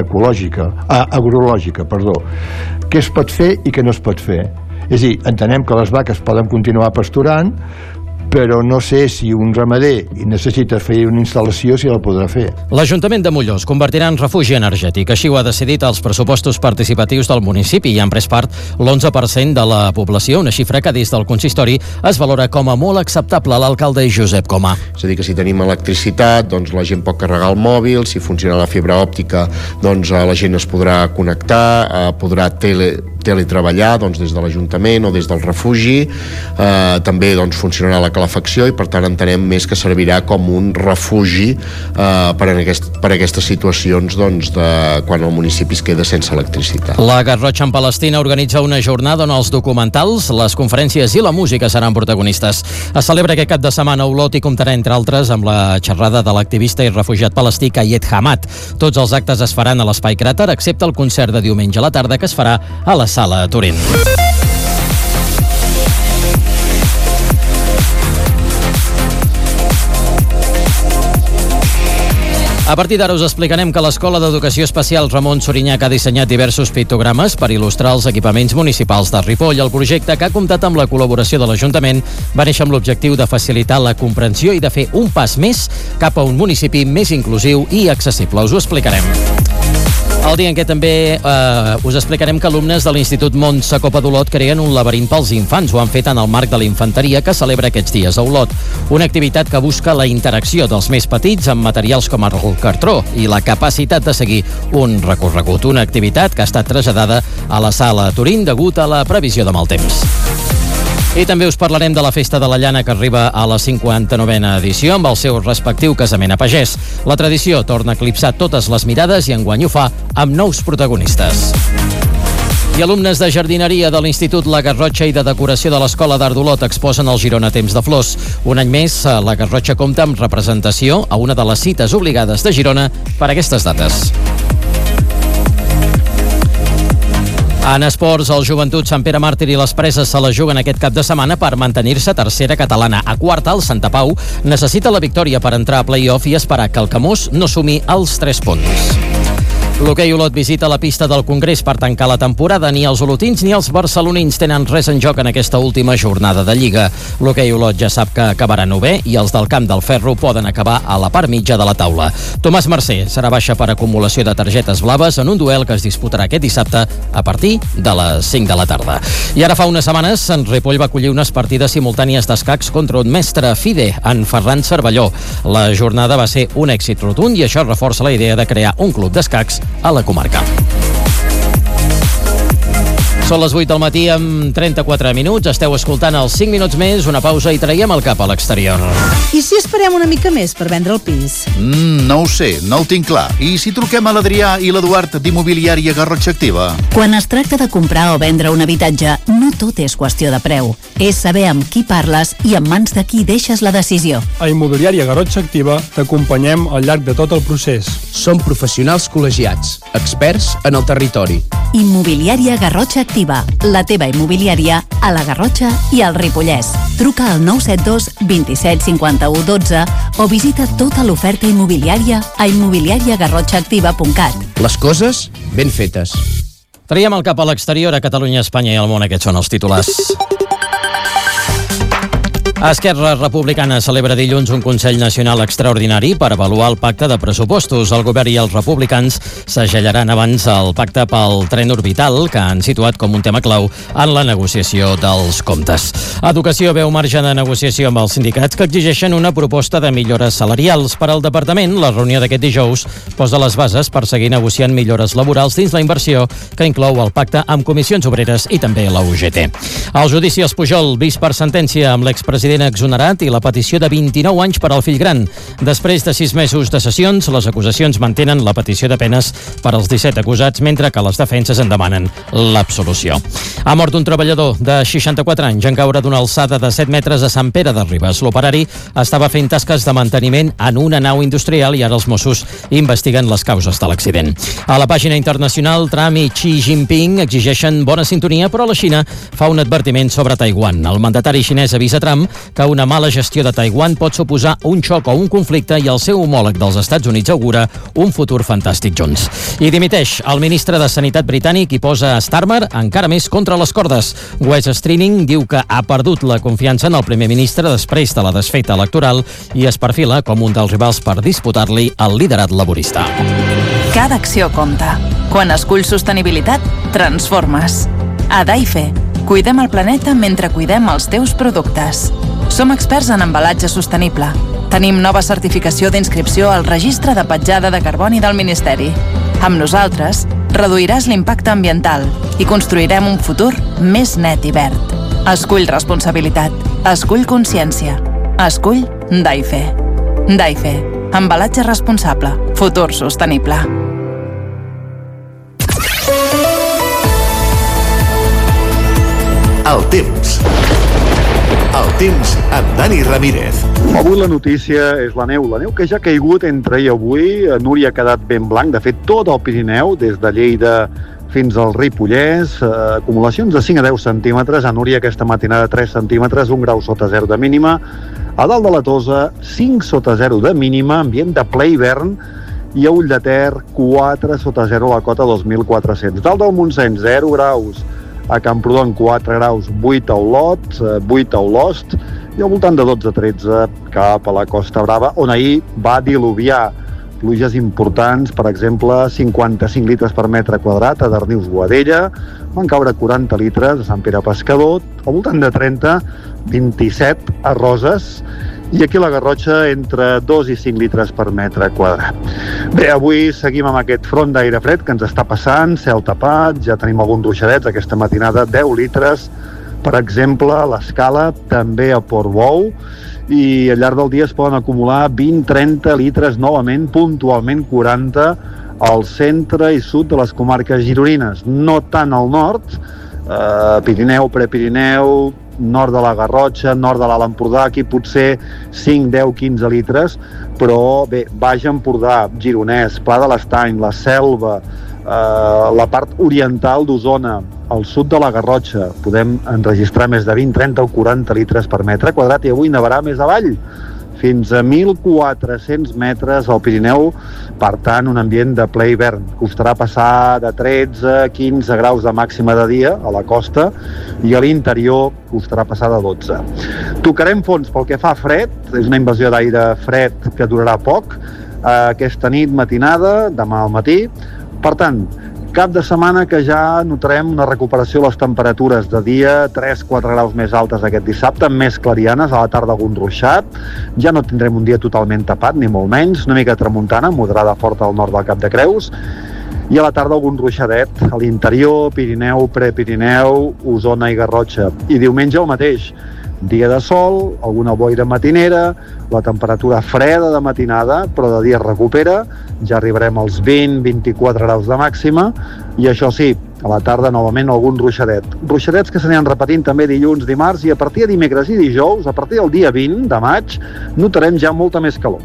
agrològica. Què es pot fer i què no es pot fer? És a dir, entenem que les vaques poden continuar pasturant, però no sé si un ramader necessita fer una instal·lació si la podrà fer. L'Ajuntament de Molló es convertirà en refugi energètic. Així ho ha decidit els pressupostos participatius del municipi i han pres part l'11% de la població, una xifra que des del consistori es valora com a molt acceptable. L'alcalde Josep Coma. És a dir, que si tenim electricitat, la gent pot carregar el mòbil, si funciona la fibra òptica, la gent es podrà connectar, podrà teletreballar des de l'Ajuntament o des del refugi, també funcionarà la calefacció i per tant entenem més que servirà com un refugi per a aquestes situacions de quan el municipi es queda sense electricitat. La Garrotxa en Palestina organitza una jornada on els documentals, les conferències i la música seran protagonistes. Es celebra aquest cap de setmana a Olot i comptarà, entre altres, amb la xerrada de l'activista i refugiat palestí Kayed Hamad. Tots els actes es faran a l'Espai Cràter, excepte el concert de diumenge a la tarda que es farà a la Sala Turín. A partir d'ara us explicarem que l'Escola d'Educació Especial Ramon Sorinyac ha dissenyat diversos pictogrames per il·lustrar els equipaments municipals de Ripoll. El projecte, que ha comptat amb la col·laboració de l'Ajuntament, va néixer amb l'objectiu de facilitar la comprensió i de fer un pas més cap a un municipi més inclusiu i accessible. Us ho explicarem. El dia en què també us explicarem que alumnes de l'Institut Montse Copa d'Olot creen un laberint pels infants. Ho han fet en el marc de la infanteria que celebra aquests dies a Olot. Una activitat que busca la interacció dels més petits amb materials com el cartró i la capacitat de seguir un recorregut. Una activitat que ha estat traslladada a la Sala Turín degut a la previsió de mal temps. I també us parlarem de la Festa de la Llana, que arriba a la 59a edició amb el seu respectiu casament a pagès. La tradició torna a eclipsar totes les mirades i enguany ho fa amb nous protagonistes. I alumnes de jardineria de l'Institut La Garrotxa i de decoració de l'Escola d'Art d'Olot exposen el Girona Temps de Flors. Un any més, la Garrotxa compta amb representació a una de les cites obligades de Girona per aquestes dates. En esports, el Joventut, Sant Pere Màrtir i les Preses se la juguen aquest cap de setmana per mantenir-se tercera catalana. A quarta, el Santa Pau necessita la victòria per entrar a play-off i esperar que el Camós no sumi els 3 punts. L'Hoquei Olot visita la pista del Congrés per tancar la temporada. Ni els olotins ni els barcelonins tenen res en joc en aquesta última jornada de Lliga. L'Hoquei Olot ja sap que acabarà novè i els del Camp del Ferro poden acabar a la part mitja de la taula. Tomàs Mercè serà baixa per acumulació de targetes blaves en un duel que es disputarà aquest dissabte a partir de les 5 de la tarda. I ara fa unes setmanes, en Ripoll va acollir unes partides simultànies d'escacs contra un mestre FIDE, en Ferran Cervelló. La jornada va ser un èxit rotund i això reforça la idea de crear un club d'escacs a la comarca. Són les 8 del matí amb 34 minuts. Esteu escoltant els 5 minuts més, una pausa i traiem el cap a l'exterior. I si esperem una mica més per vendre el pis? No ho sé, no ho tinc clar. I si truquem a l'Adrià i l'Eduard d'Immobiliària Garrotxa Activa? Quan es tracta de comprar o vendre un habitatge, no tot és qüestió de preu. És saber amb qui parles i en mans de qui deixes la decisió. A Immobiliària Garrotxa Activa t'acompanyem al llarg de tot el procés. Som professionals col·legiats, experts en el territori. Immobiliària Garrotxa Activa, la teva immobiliària a la Garrotxa i al Ripollès. Truca al 972 27 51 12 o visita tota l'oferta immobiliària a immobiliariagarrotxaactiva.cat. Les coses ben fetes. Traiem el cap a l'exterior, a Catalunya, Espanya i el món. Aquests són els titulars. Esquerra Republicana celebra dilluns un Consell Nacional extraordinari per avaluar el pacte de pressupostos. El govern i els republicans segellaran abans el pacte pel tren orbital, que han situat com un tema clau en la negociació dels comptes. Educació veu marge de negociació amb els sindicats que exigeixen una proposta de millores salarials. Per al departament, la reunió d'aquest dijous posa les bases per seguir negociant millores laborals dins la inversió que inclou el pacte amb comissions obreres i també la UGT. El judici als Pujol, vist per sentència amb l'expresident exonerat i la petició de 29 anys per al fill gran. Després de 6 mesos de sessions, les acusacions mantenen la petició de penes per als 17 acusats, mentre que les defenses en demanen l'absolució. Ha mort un treballador de 64 anys en caure d'una alçada de 7 metres a Sant Pere de Ribes. L'operari estava fent tasques de manteniment en una nau industrial i ara els Mossos investiguen les causes de l'accident. A la pàgina internacional, Trump i Xi Jinping exigeixen bona sintonia, però la Xina fa un advertiment sobre Taiwan. El mandatari xinès avisa Trump que una mala gestió de Taiwan pot suposar un xoc o un conflicte i el seu homòleg dels Estats Units augura un futur fantàstic junts. I dimiteix el ministre de Sanitat britànic i posa Starmer encara més contra les cordes. Wes Streeting diu que ha perdut la confiança en el primer ministre després de la desfeta electoral i es perfila com un dels rivals per disputar-li el liderat laborista. Cada acció compta. Quan esculls sostenibilitat, transformes. A Daife, cuidem el planeta mentre cuidem els teus productes. Som experts en embalatge sostenible. Tenim nova certificació d'inscripció al Registre de Petjada de Carboni del Ministeri. Amb nosaltres, reduiràs l'impacte ambiental i construirem un futur més net i verd. Escull responsabilitat. Escull consciència. Escull Daife. Daife. Embalatge responsable. Futur sostenible. El temps. El temps amb Dani Ramírez. Avui la notícia és la neu que ja ha caigut entre ahir i avui. Núria ha quedat ben blanc, de fet tot el Pirineu, des de Lleida fins al Ripollès, acumulacions de 5 a 10 centímetres, a Núria aquesta matinada 3 centímetres, 1 grau sota 0 de mínima, a dalt de la Tosa 5 sota 0 de mínima, ambient de ple hivern, i a Ull de Ter 4 sota 0 a la cota 2.400. Dalt del Montseny 0 graus, a Camprodon 4 graus, 8 a Olot, 8 a Olost, i al voltant de 12-13 cap a la Costa Brava, on ahir va diluviar. Pluges importants, per exemple, 55 litres per metre quadrat a Darnius-Boadella, van caure 40 litres a Sant Pere Pescador, al voltant de 30, 27 a Roses, i aquí a la Garrotxa entre 2 i 5 litres per metre quadrat. Bé, avui seguim amb aquest front d'aire fred que ens està passant, cel tapat, ja tenim alguns ruixadets aquesta matinada, 10 litres, per exemple, a l'Escala, també a Portbou, i al llarg del dia es poden acumular 20-30 litres novament, puntualment 40 al centre i sud de les comarques gironines, no tant al nord, Pirineu, Prepirineu, nord de la Garrotxa, nord de l'Alt Empordà, aquí potser 5, 10, 15 litres, però bé, Baix Empordà, Gironès, Pla de l'Estany, la Selva, la part oriental d'Osona, al sud de la Garrotxa, podem enregistrar més de 20, 30 o 40 litres per metre quadrat, i avui nevarà més avall, fins a 1.400 metres al Pirineu, per tant, un ambient de ple hivern. Costarà passar de 13 a 15 graus de màxima de dia a la costa i a l'interior costarà passar de 12. Tocarem fons pel que fa a fred, és una invasió d'aire fred que durarà poc, aquesta nit matinada, demà al matí. Per tant, cap de setmana que ja notarem una recuperació de les temperatures de dia, 3-4 graus més altes aquest dissabte, més clarianes, a la tarda algun ruixat, ja no tindrem un dia totalment tapat, ni molt menys, una mica de tramuntana, moderada forta al nord del Cap de Creus, i a la tarda algun ruixadet a l'interior, Pirineu, Prepirineu, Osona i Garrotxa. I diumenge el mateix, dia de sol, alguna boira matinera, la temperatura freda de matinada, però de dia es recupera, ja arribarem als 20-24 graus de màxima, i això sí, a la tarda novament algun ruixadet. Ruixadets que s'aniran repetint també dilluns, dimarts, i a partir de dimecres i dijous, a partir del dia 20 de maig, notarem ja molta més calor.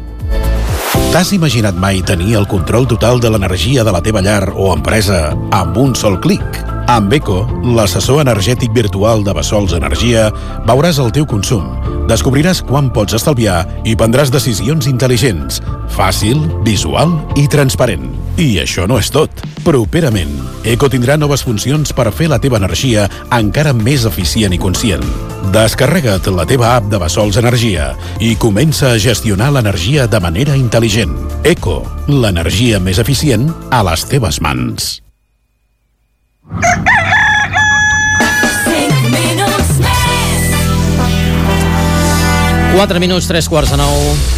T'has imaginat mai tenir el control total de l'energia de la teva llar o empresa amb un sol clic? Amb Eco, l'assessor energètic virtual de Bessols Energia, veuràs el teu consum, descobriràs quan pots estalviar i prendràs decisions intel·ligents, fàcil, visual i transparent. I això no és tot. Properament, Eco tindrà noves funcions per fer la teva energia encara més eficient i conscient. Descarrega't la teva app de Bessols Energia i comença a gestionar l'energia de manera intel·ligent. Eco, l'energia més eficient a les teves mans. 4 minuts, 3:15.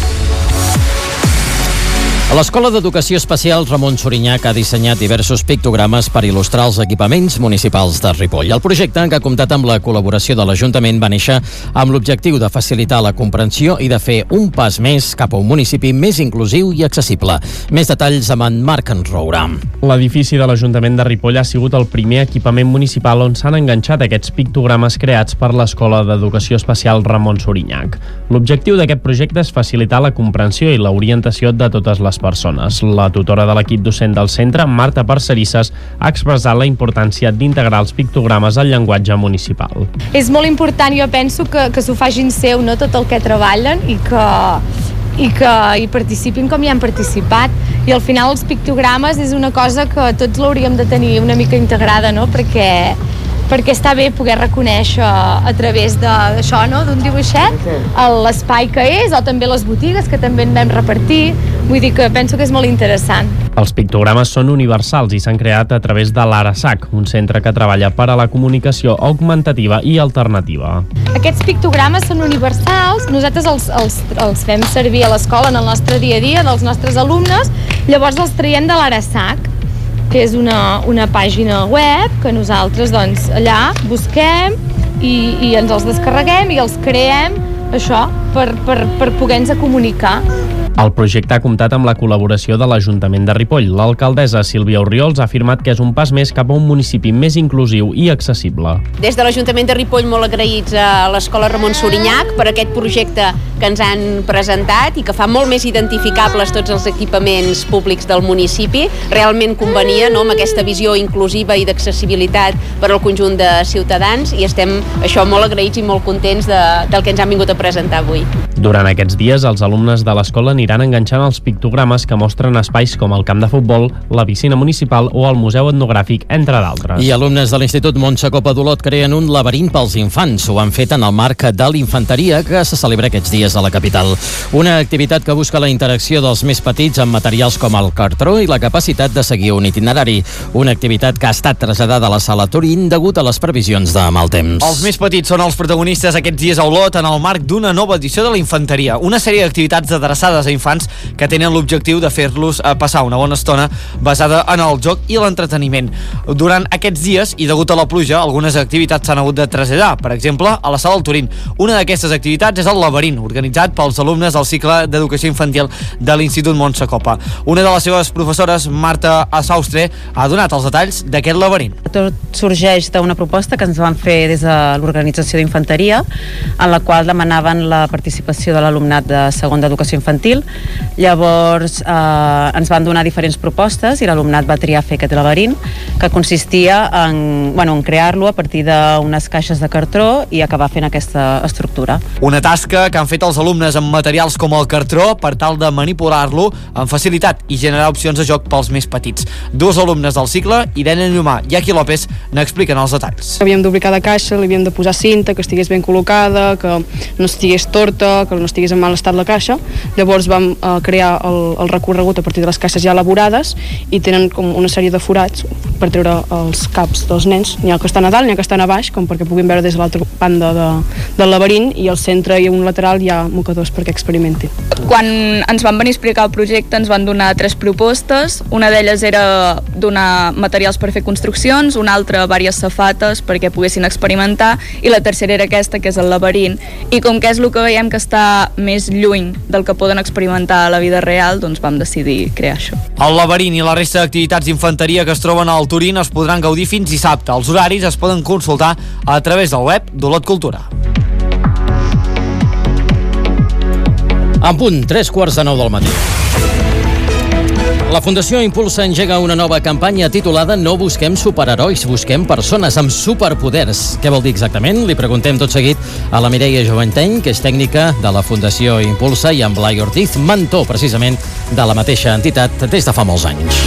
L'Escola d'Educació Especial Ramon Sorinyac ha dissenyat diversos pictogrames per il·lustrar els equipaments municipals de Ripoll. El projecte, que ha comptat amb la col·laboració de l'Ajuntament, va néixer amb l'objectiu de facilitar la comprensió i de fer un pas més cap a un municipi més inclusiu i accessible. Més detalls amb en Marc Enroura. L'edifici de l'Ajuntament de Ripoll ha sigut el primer equipament municipal on s'han enganxat aquests pictogrames creats per l'Escola d'Educació Especial Ramon Sorinyac. L'objectiu d'aquest projecte és facilitar la comprensió i l'orientació de totes les persones. La tutora de l'equip docent del centre, Marta Parcerisses, ha expressat la importància d'integrar els pictogrames al llenguatge municipal. És molt important, jo penso, que s'ho facin seu, no, tot el que treballen i que hi participin com hi han participat. I al final els pictogrames és una cosa que tots l'hauríem de tenir una mica integrada, no? Perquè està bé poder reconèixer a través d'això, no? D'un dibuixet, l'espai que és, o també les botigues que també en vam repartir. Vull dir que penso que és molt interessant. Els pictogrames són universals i s'han creat a través de l'ARASAC, un centre que treballa per a la comunicació augmentativa i alternativa. Aquests pictogrames són universals, nosaltres els fem servir a l'escola en el nostre dia a dia dels nostres alumnes, llavors els traiem de l'ARASAC, que és una pàgina web que nosaltres doncs, allà busquem i ens els descarreguem i els creem això per poder-nos comunicar. El projecte ha comptat amb la col·laboració de l'Ajuntament de Ripoll. L'alcaldessa Sílvia Orriols ha afirmat que és un pas més cap a un municipi més inclusiu i accessible. Des de l'Ajuntament de Ripoll molt agraïts a l'Escola Ramon Sorinyac per aquest projecte que ens han presentat i que fa molt més identificables tots els equipaments públics del municipi. Realment convenia, no, amb aquesta visió inclusiva i d'accessibilitat per al conjunt de ciutadans, i estem molt agraïts i molt contents del que ens han vingut a presentar avui. Durant aquests dies, els alumnes de l'escola aniran enganxant els pictogrames que mostren espais com el camp de futbol, la piscina municipal o el museu etnogràfic, entre d'altres. I alumnes de l'Institut Montse Copa d'Olot creen un laberint pels infants. Ho han fet en el marc de l'Infanteria, que se celebra aquests dies a la capital. Una activitat que busca la interacció dels més petits amb materials com el cartró i la capacitat de seguir un itinerari. Una activitat que ha estat traslladada a la sala Turín degut a les previsions de mal temps. Els més petits són els protagonistes aquests dies a Olot en el marc d'una nova edició de l'Infanteria, una sèrie d'activitats adreçades a infants que tenen l'objectiu de fer-los passar una bona estona basada en el joc i l'entreteniment. Durant aquests dies, i degut a la pluja, algunes activitats s'han hagut de traslladar. Per exemple, a la sala del Turín. Una d'aquestes activitats és el Laberint, organitzat pels alumnes del cicle d'educació infantil de l'Institut Montse Copa. Una de les seves professores, Marta Asaustre, ha donat els detalls d'aquest laberint. Tot sorgeix d'una proposta que ens van fer des de l'organització d'infanteria, en la qual demanaven la participació de l'alumnat de segon d'educació infantil. Llavors ens van donar diferents propostes i l'alumnat va triar fer aquest laberint, que consistia en crear-lo a partir d'unes caixes de cartró i acabar fent aquesta estructura. Una tasca que han fet els alumnes amb materials com el cartró per tal de manipular-lo amb facilitat i generar opcions de joc pels més petits. Dos alumnes del cicle, Irene Llumà i Aki López, n'expliquen els detalls. Havíem d'obrir cada caixa, li havíem de posar cinta, que estigués ben col·locada, que no estigués torta, que no estigués en mal estat la caixa. Llavors vam crear el recorregut a partir de les caixes ja elaborades i tenen com una sèrie de forats per treure els caps dels nens. N'hi ha que estan a dalt, n'hi ha que estan a baix, com perquè puguin veure des de l'altra banda del laberint, i al centre i a un lateral hi ha mocadors perquè experimentin. Quan ens van venir a explicar el projecte ens van donar 3 propostes. Una d'elles era donar materials per fer construccions, una altra diverses safates perquè poguessin experimentar, i la tercera era aquesta, que és el laberint. I com que és el que veiem que està més lluny del que poden experimentar a la vida real, doncs vam decidir crear això. El laberint i la resta d'activitats d'infanteria que es troben al Turín es podran gaudir fins dissabte. Els horaris es poden consultar a través del web d'Olot Cultura. En punt, 3:45 del matí. La Fundació Impulsa engega una nova campanya titulada No busquem superherois, busquem persones amb superpoders. Què vol dir exactament? Li preguntem tot seguit a la Mireia Joventeny, que és tècnica de la Fundació Impulsa, i en Blai Ortiz, mentor precisament de la mateixa entitat des de fa molts anys.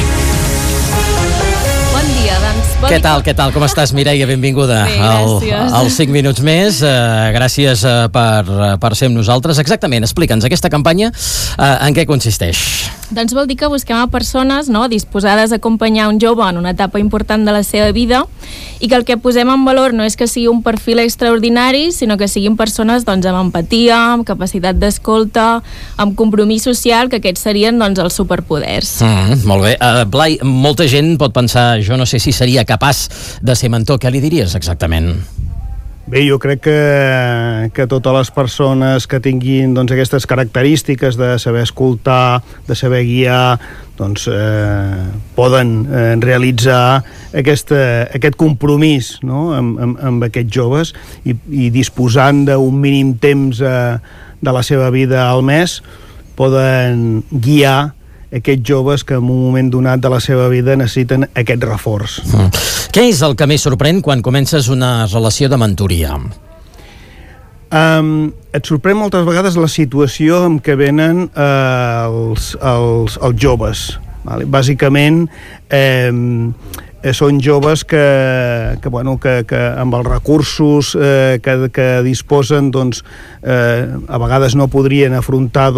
Què tal? Com estàs, Mireia? Benvinguda. Bé, gràcies. Als 5 minuts més. Gràcies per ser amb nosaltres. Exactament, explica'ns, aquesta campanya en què consisteix? Doncs vol dir que busquem a persones disposades a acompanyar un jove en una etapa important de la seva vida, i que el que posem en valor no és que sigui un perfil extraordinari, sinó que siguin persones amb empatia, amb capacitat d'escolta, amb compromís social, que aquests serien els superpoders. Molt bé. Blai, molta gent pot pensar, jo no sé si seria capaç de ser mentor. Què li diries exactament? Bé, jo crec que totes les persones que tinguin aquestes característiques de saber escoltar, de saber guiar, poden realitzar aquest compromís, no?, amb aquests joves, i disposant d'un mínim temps de la seva vida al mes poden guiar aquests joves que en un moment donat de la seva vida necessiten aquest reforç. Què és el que més sorprèn quan comences una relació de mentoria? Et sorprèn moltes vegades la situació en què venen els joves. Bàsicament són joves que amb els recursos que disposen a vegades no podrien afrontar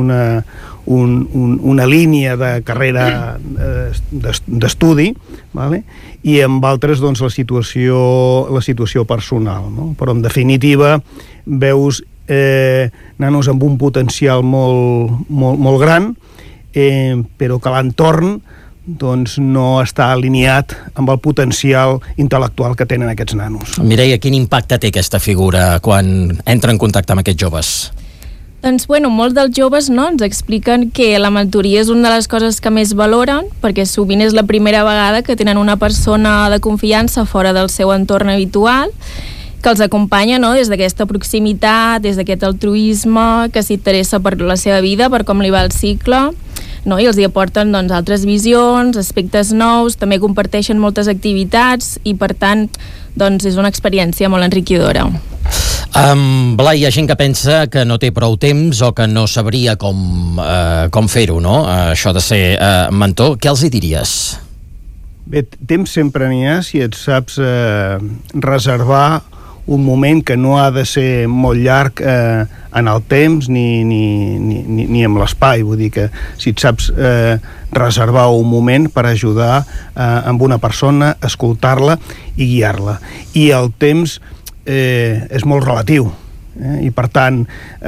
una línia de carrera d'estudi, i amb altres la situació personal, no? Però en definitiva veus nanos amb un potencial molt gran, però que l'entorn no està alineat amb el potencial intel·lectual que tenen aquests nanos. Mireia, quin impacte té aquesta figura quan entra en contacte amb aquests joves? Doncs, molts dels joves ens expliquen que la mentoria és una de les coses que més valoren, perquè sovint és la primera vegada que tenen una persona de confiança fora del seu entorn habitual, que els acompanya des d'aquesta proximitat, des d'aquest altruisme, que s'interessa per la seva vida, per com li va el cicle, i els hi aporten altres visions, aspectes nous, també comparteixen moltes activitats, i per tant és una experiència molt enriquidora. Blai, hi ha gent que pensa que no té prou temps o que no sabria com fer-ho, no? Això de ser mentor. Què els hi diries? Bé, temps sempre n'hi ha si et saps reservar un moment que no ha de ser molt llarg en el temps ni amb l'espai. Vull dir que si et saps reservar un moment per ajudar amb una persona, escoltar-la i guiar-la. I el temps és molt relatiu, i per tant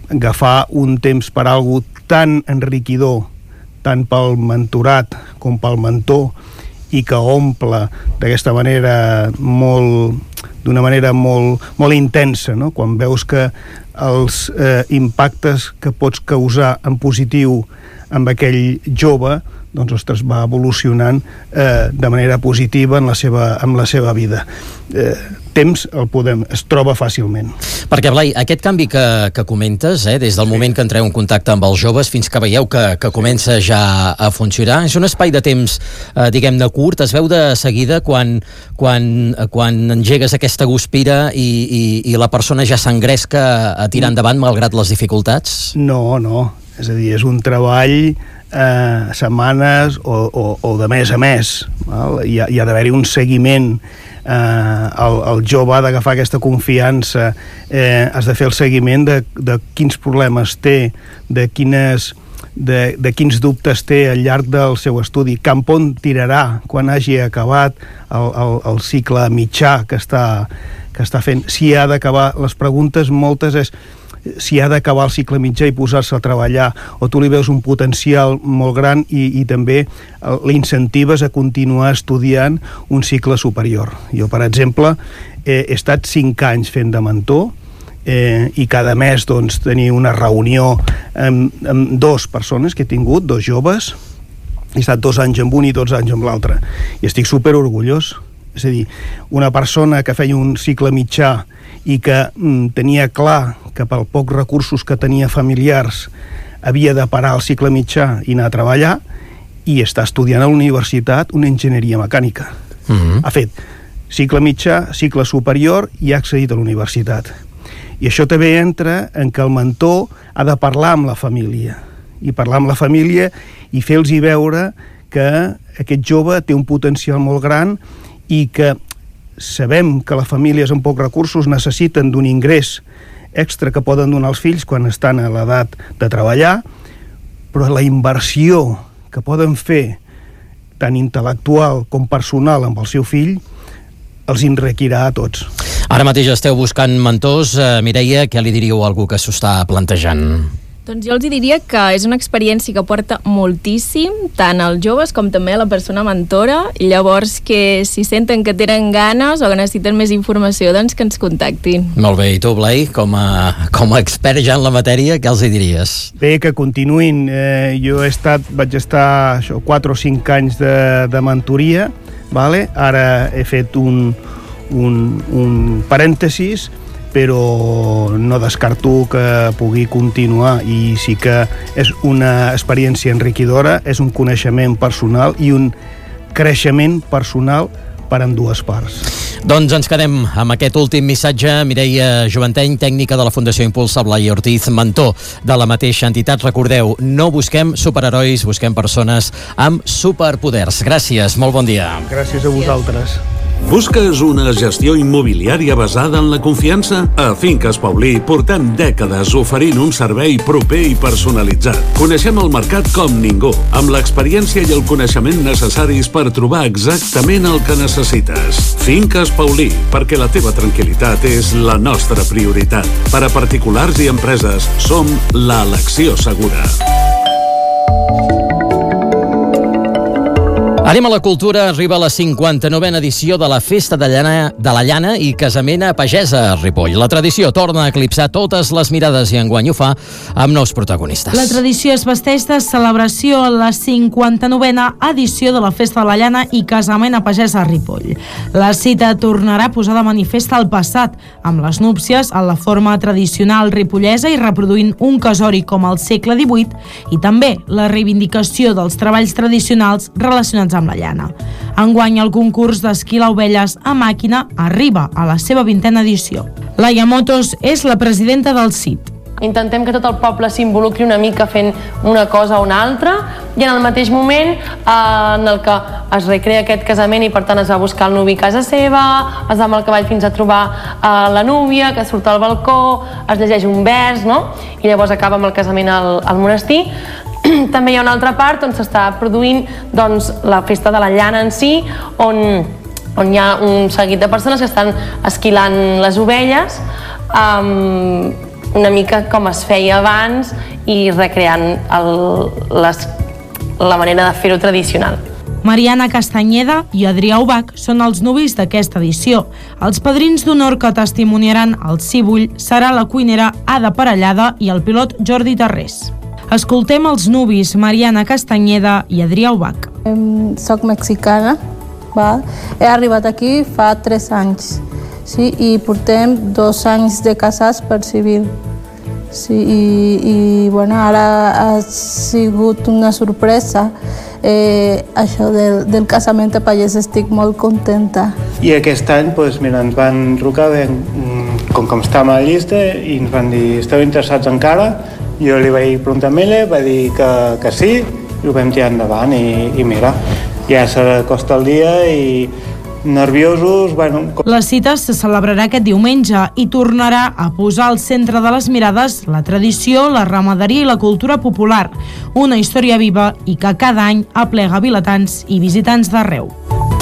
agafar un temps per algo tan enriquidor, tant pel mentorat com pel mentor, i que omple d'aquesta manera d'una manera molt intensa, no? Quan veus que els impactes que pots causar en positiu amb aquell jove, doncs, ostres, va evolucionant de manera positiva en la seva vida. Temps es troba fàcilment. Perquè, Blai, aquest canvi que comentes, des del moment que entreu en contacte amb els joves fins que veieu que comença ja a funcionar, és un espai de temps, diguem-ne, curt. Es veu de seguida quan engegues aquesta guspira i la persona ja s'engresca a tirar endavant malgrat les dificultats? No. És a dir, és un treball setmanes o de mes a mes. Val? Hi ha d'haver-hi un seguiment. El jove ha d'agafar aquesta confiança, has de fer el seguiment de quins problemes té, de quins dubtes té al llarg del seu estudi, cap on tirarà quan hagi acabat el cicle mitjà que està fent. Si ha d'acabar, les preguntes moltes és si ha d'acabar el cicle mitjà i posar-se a treballar, o tu li veus un potencial molt gran i també l'incentives a continuar estudiant un cicle superior. Jo, per exemple, he estat 5 anys fent de mentor i cada mes doncs, tenir una reunió amb 2 persones que he tingut, 2 joves. He estat 2 anys amb un i 2 anys amb l'altre. I estic superorgullós. És a dir, una persona que feia un cicle mitjà i que tenia clar que pel pocs recursos que tenia familiars havia de parar el cicle mitjà i anar a treballar, i està estudiant a la universitat una enginyeria mecànica. Ha fet cicle mitjà, cicle superior i ha accedit a la universitat. I això també entra en que el mentor ha de parlar amb la família, i parlar amb la família i fer-los veure que aquest jove té un potencial molt gran i que sabem que les famílies amb pocs recursos necessiten d'un ingrés extra que poden donar els fills quan estan a l'edat de treballar, però la inversió que poden fer tant intel·lectual com personal amb el seu fill els enriquirà a tots. Ara mateix esteu buscant mentors. Mireia, què li diríeu a algú que s'ho està plantejant? Doncs jo els diria que és una experiència que aporta moltíssim, tant als joves com també a la persona mentora. Llavors, que si senten que tenen ganes o que necessiten més informació, doncs que ens contactin. Molt bé, i tu, Blai, com a expert ja en la matèria, què els hi diries? Bé, que continuïn. Jo vaig estar 4 o 5 anys de mentoria, vale? Ara he fet un parèntesis, però no descarto que pugui continuar, i sí que és una experiència enriquidora, és un coneixement personal i un creixement personal per ambdues parts. Doncs ens quedem amb aquest últim missatge. Mireia Joventeny, tècnica de la Fundació Impulsa, Blai Ortiz, mentor de la mateixa entitat. Recordeu, no busquem superherois, busquem persones amb superpoders. Gràcies, molt bon dia. Gràcies a vosaltres. Busques una gestió immobiliària basada en la confiança? A Finques Paulí portem dècades oferint un servei proper i personalitzat. Coneixem el mercat com ningú, amb l'experiència i el coneixement necessaris per trobar exactament el que necessites. Finques Paulí, perquè la teva tranquil·litat és la nostra prioritat. Per a particulars i empreses, som l'elecció segura. Anem a la cultura. Arriba la 59a edició de la Festa de la Llana i Casamena Pagesa a Ripoll. La tradició torna a eclipsar totes les mirades i enguany ho fa amb nous protagonistes. La tradició es vesteix de celebració a la 59a edició de la Festa de la Llana i Casamena Pagesa a Ripoll. La cita tornarà a posar de manifest el passat, amb les núpcies en la forma tradicional ripollesa i reproduint un casori com al segle XVIII, i també la reivindicació dels treballs tradicionals relacionats amb la llana. Enguany, el concurs d'esquila ovelles a màquina arriba a la seva 20a edició. Laia Motos és la presidenta del CIT. Intentem que tot el poble s'involucri una mica fent una cosa o una altra, i en el mateix moment en el que es recrea aquest casament i per tant es va buscar el nuvi a casa seva, es va amb el cavall fins a trobar la núvia, que surt al balcó, es llegeix un vers, no? I llavors acaba amb el casament al monestir. També hi ha una altra part on s'està produint la festa de la llana en si, on hi ha un seguit de persones que estan esquilant les ovelles una mica com es feia abans i recreant la manera de fer-ho tradicional. Mariana Castanyeda i Adrià Ubach són els nuvis d'aquesta edició. Els padrins d'honor que testimoniaran el cíbull serà la cuinera Ada Parellada i el pilot Jordi Tarrés. Escoltem els nuvis Mariana Castanyeda i Adrià Ubach. Soc mexicana, he arribat aquí fa 3 anys, sí, i portem 2 anys de casats per civil. Sí, i bueno, ara ha sigut una sorpresa això del casament a pagès, estic molt contenta. I aquest any mira, ens van trucar com estàvem a la llista i ens van dir, esteu interessats encara? Jo li vaig preguntar a ella, va dir que sí, i ho vam tirar endavant i mira, ja s'acosta el dia i nerviosos, La cita se celebrarà aquest diumenge i tornarà a posar al centre de les mirades la tradició, la ramaderia i la cultura popular, una història viva i que cada any aplega vilatans i visitants d'arreu.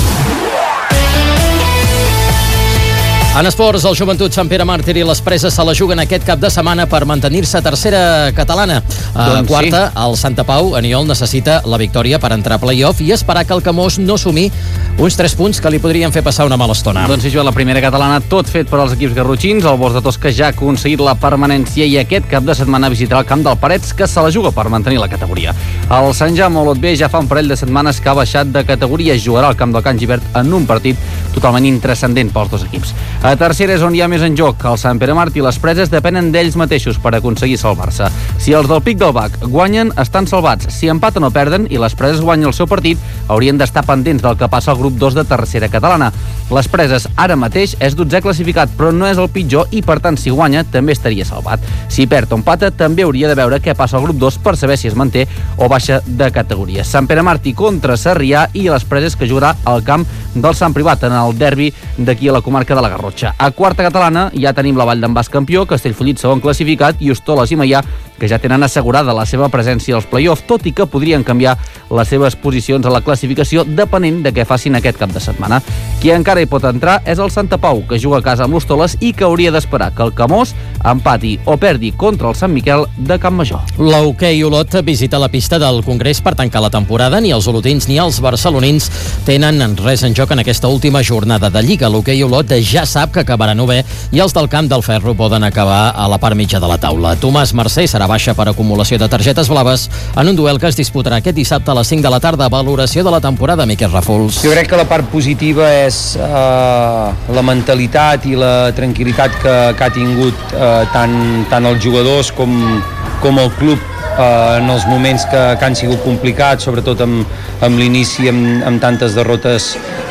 En esports, el Joventut Sant Pere Màrtir i les Preses se la juguen aquest cap de setmana per mantenir-se tercera catalana. Quarta, el Santa Pau, Aniol, necessita la victòria per entrar a play-off i esperar que el Camós no sumi uns 3 punts que li podrien fer passar una mala estona. Doncs sí, Joan, la primera catalana, tot fet per als equips garrotxins. El Bos de Tosca ja ha aconseguit la permanència i aquest cap de setmana visitarà el camp del Parets, que se la juga per mantenir la categoria. El Sant Jaume Olot B ja fa un parell de setmanes que ha baixat de categoria. Jugarà al camp del Can Gibert en un partit totalment intranscendent pels dos equips. A tercera és on hi ha més en joc. El Sant Pere Màrtir i les Preses depenen d'ells mateixos per aconseguir salvar-se. Si els del Pic del Bac guanyen, estan salvats. Si empaten o perden i les Preses guanyen el seu partit, haurien d'estar pendents del que passa al grup 2 de tercera catalana. Les Preses ara mateix és 12è classificat, però no és el pitjor i, per tant, si guanya, també estaria salvat. Si perd o empata, també hauria de veure què passa al grup 2 per saber si es manté o baixa de categoria. Sant Pere Màrtir contra Sarrià i les Preses, que jugarà al camp del Sant Privat en el derbi d'aquí a la comarca de la Garrotxa. A quarta catalana ja tenim la Vall d'en Bas campió, Castellfollit segon classificat i Hostoles i Maià, que ja tenen assegurada la seva presència als play-off, tot i que podrien canviar les seves posicions a la classificació depenent de què facin aquest cap de setmana. Qui encara hi pot entrar és el Santa Pau, que juga a casa amb l'Hostoles i que hauria d'esperar que el Camós empati o perdi contra el Sant Miquel de Campmajor. L'hoquei Olot visita la pista del Congrés per tancar la temporada. Ni els olotins ni els barcelonins tenen res en joc en aquesta última jornada de Lliga. L'hoquei Olot ja sap que acabarà novè i els del Camp del Ferro poden acabar a la part mitja de la taula. Tomàs Mercè serà baixa per acumulació de targetes blaves en un duel que es disputarà aquest dissabte a les 5 de la tarda. Valoració de la temporada, Miquel Ràfols. Jo crec que la part positiva és la mentalitat i la tranquil·litat que ha tingut tant els jugadors com el club en els moments que han sigut complicats, sobretot amb l'inici amb tantes derrotes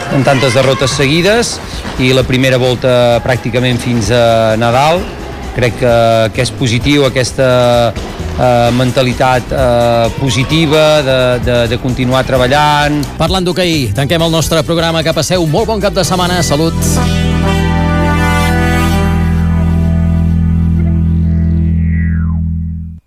seguides, i la primera volta pràcticament fins a Nadal. Crec que és positiu aquesta mentalitat positiva de continuar treballant. Parlant d'hoquei, tanquem el nostre programa. Que passeu un molt bon cap de setmana. Salut!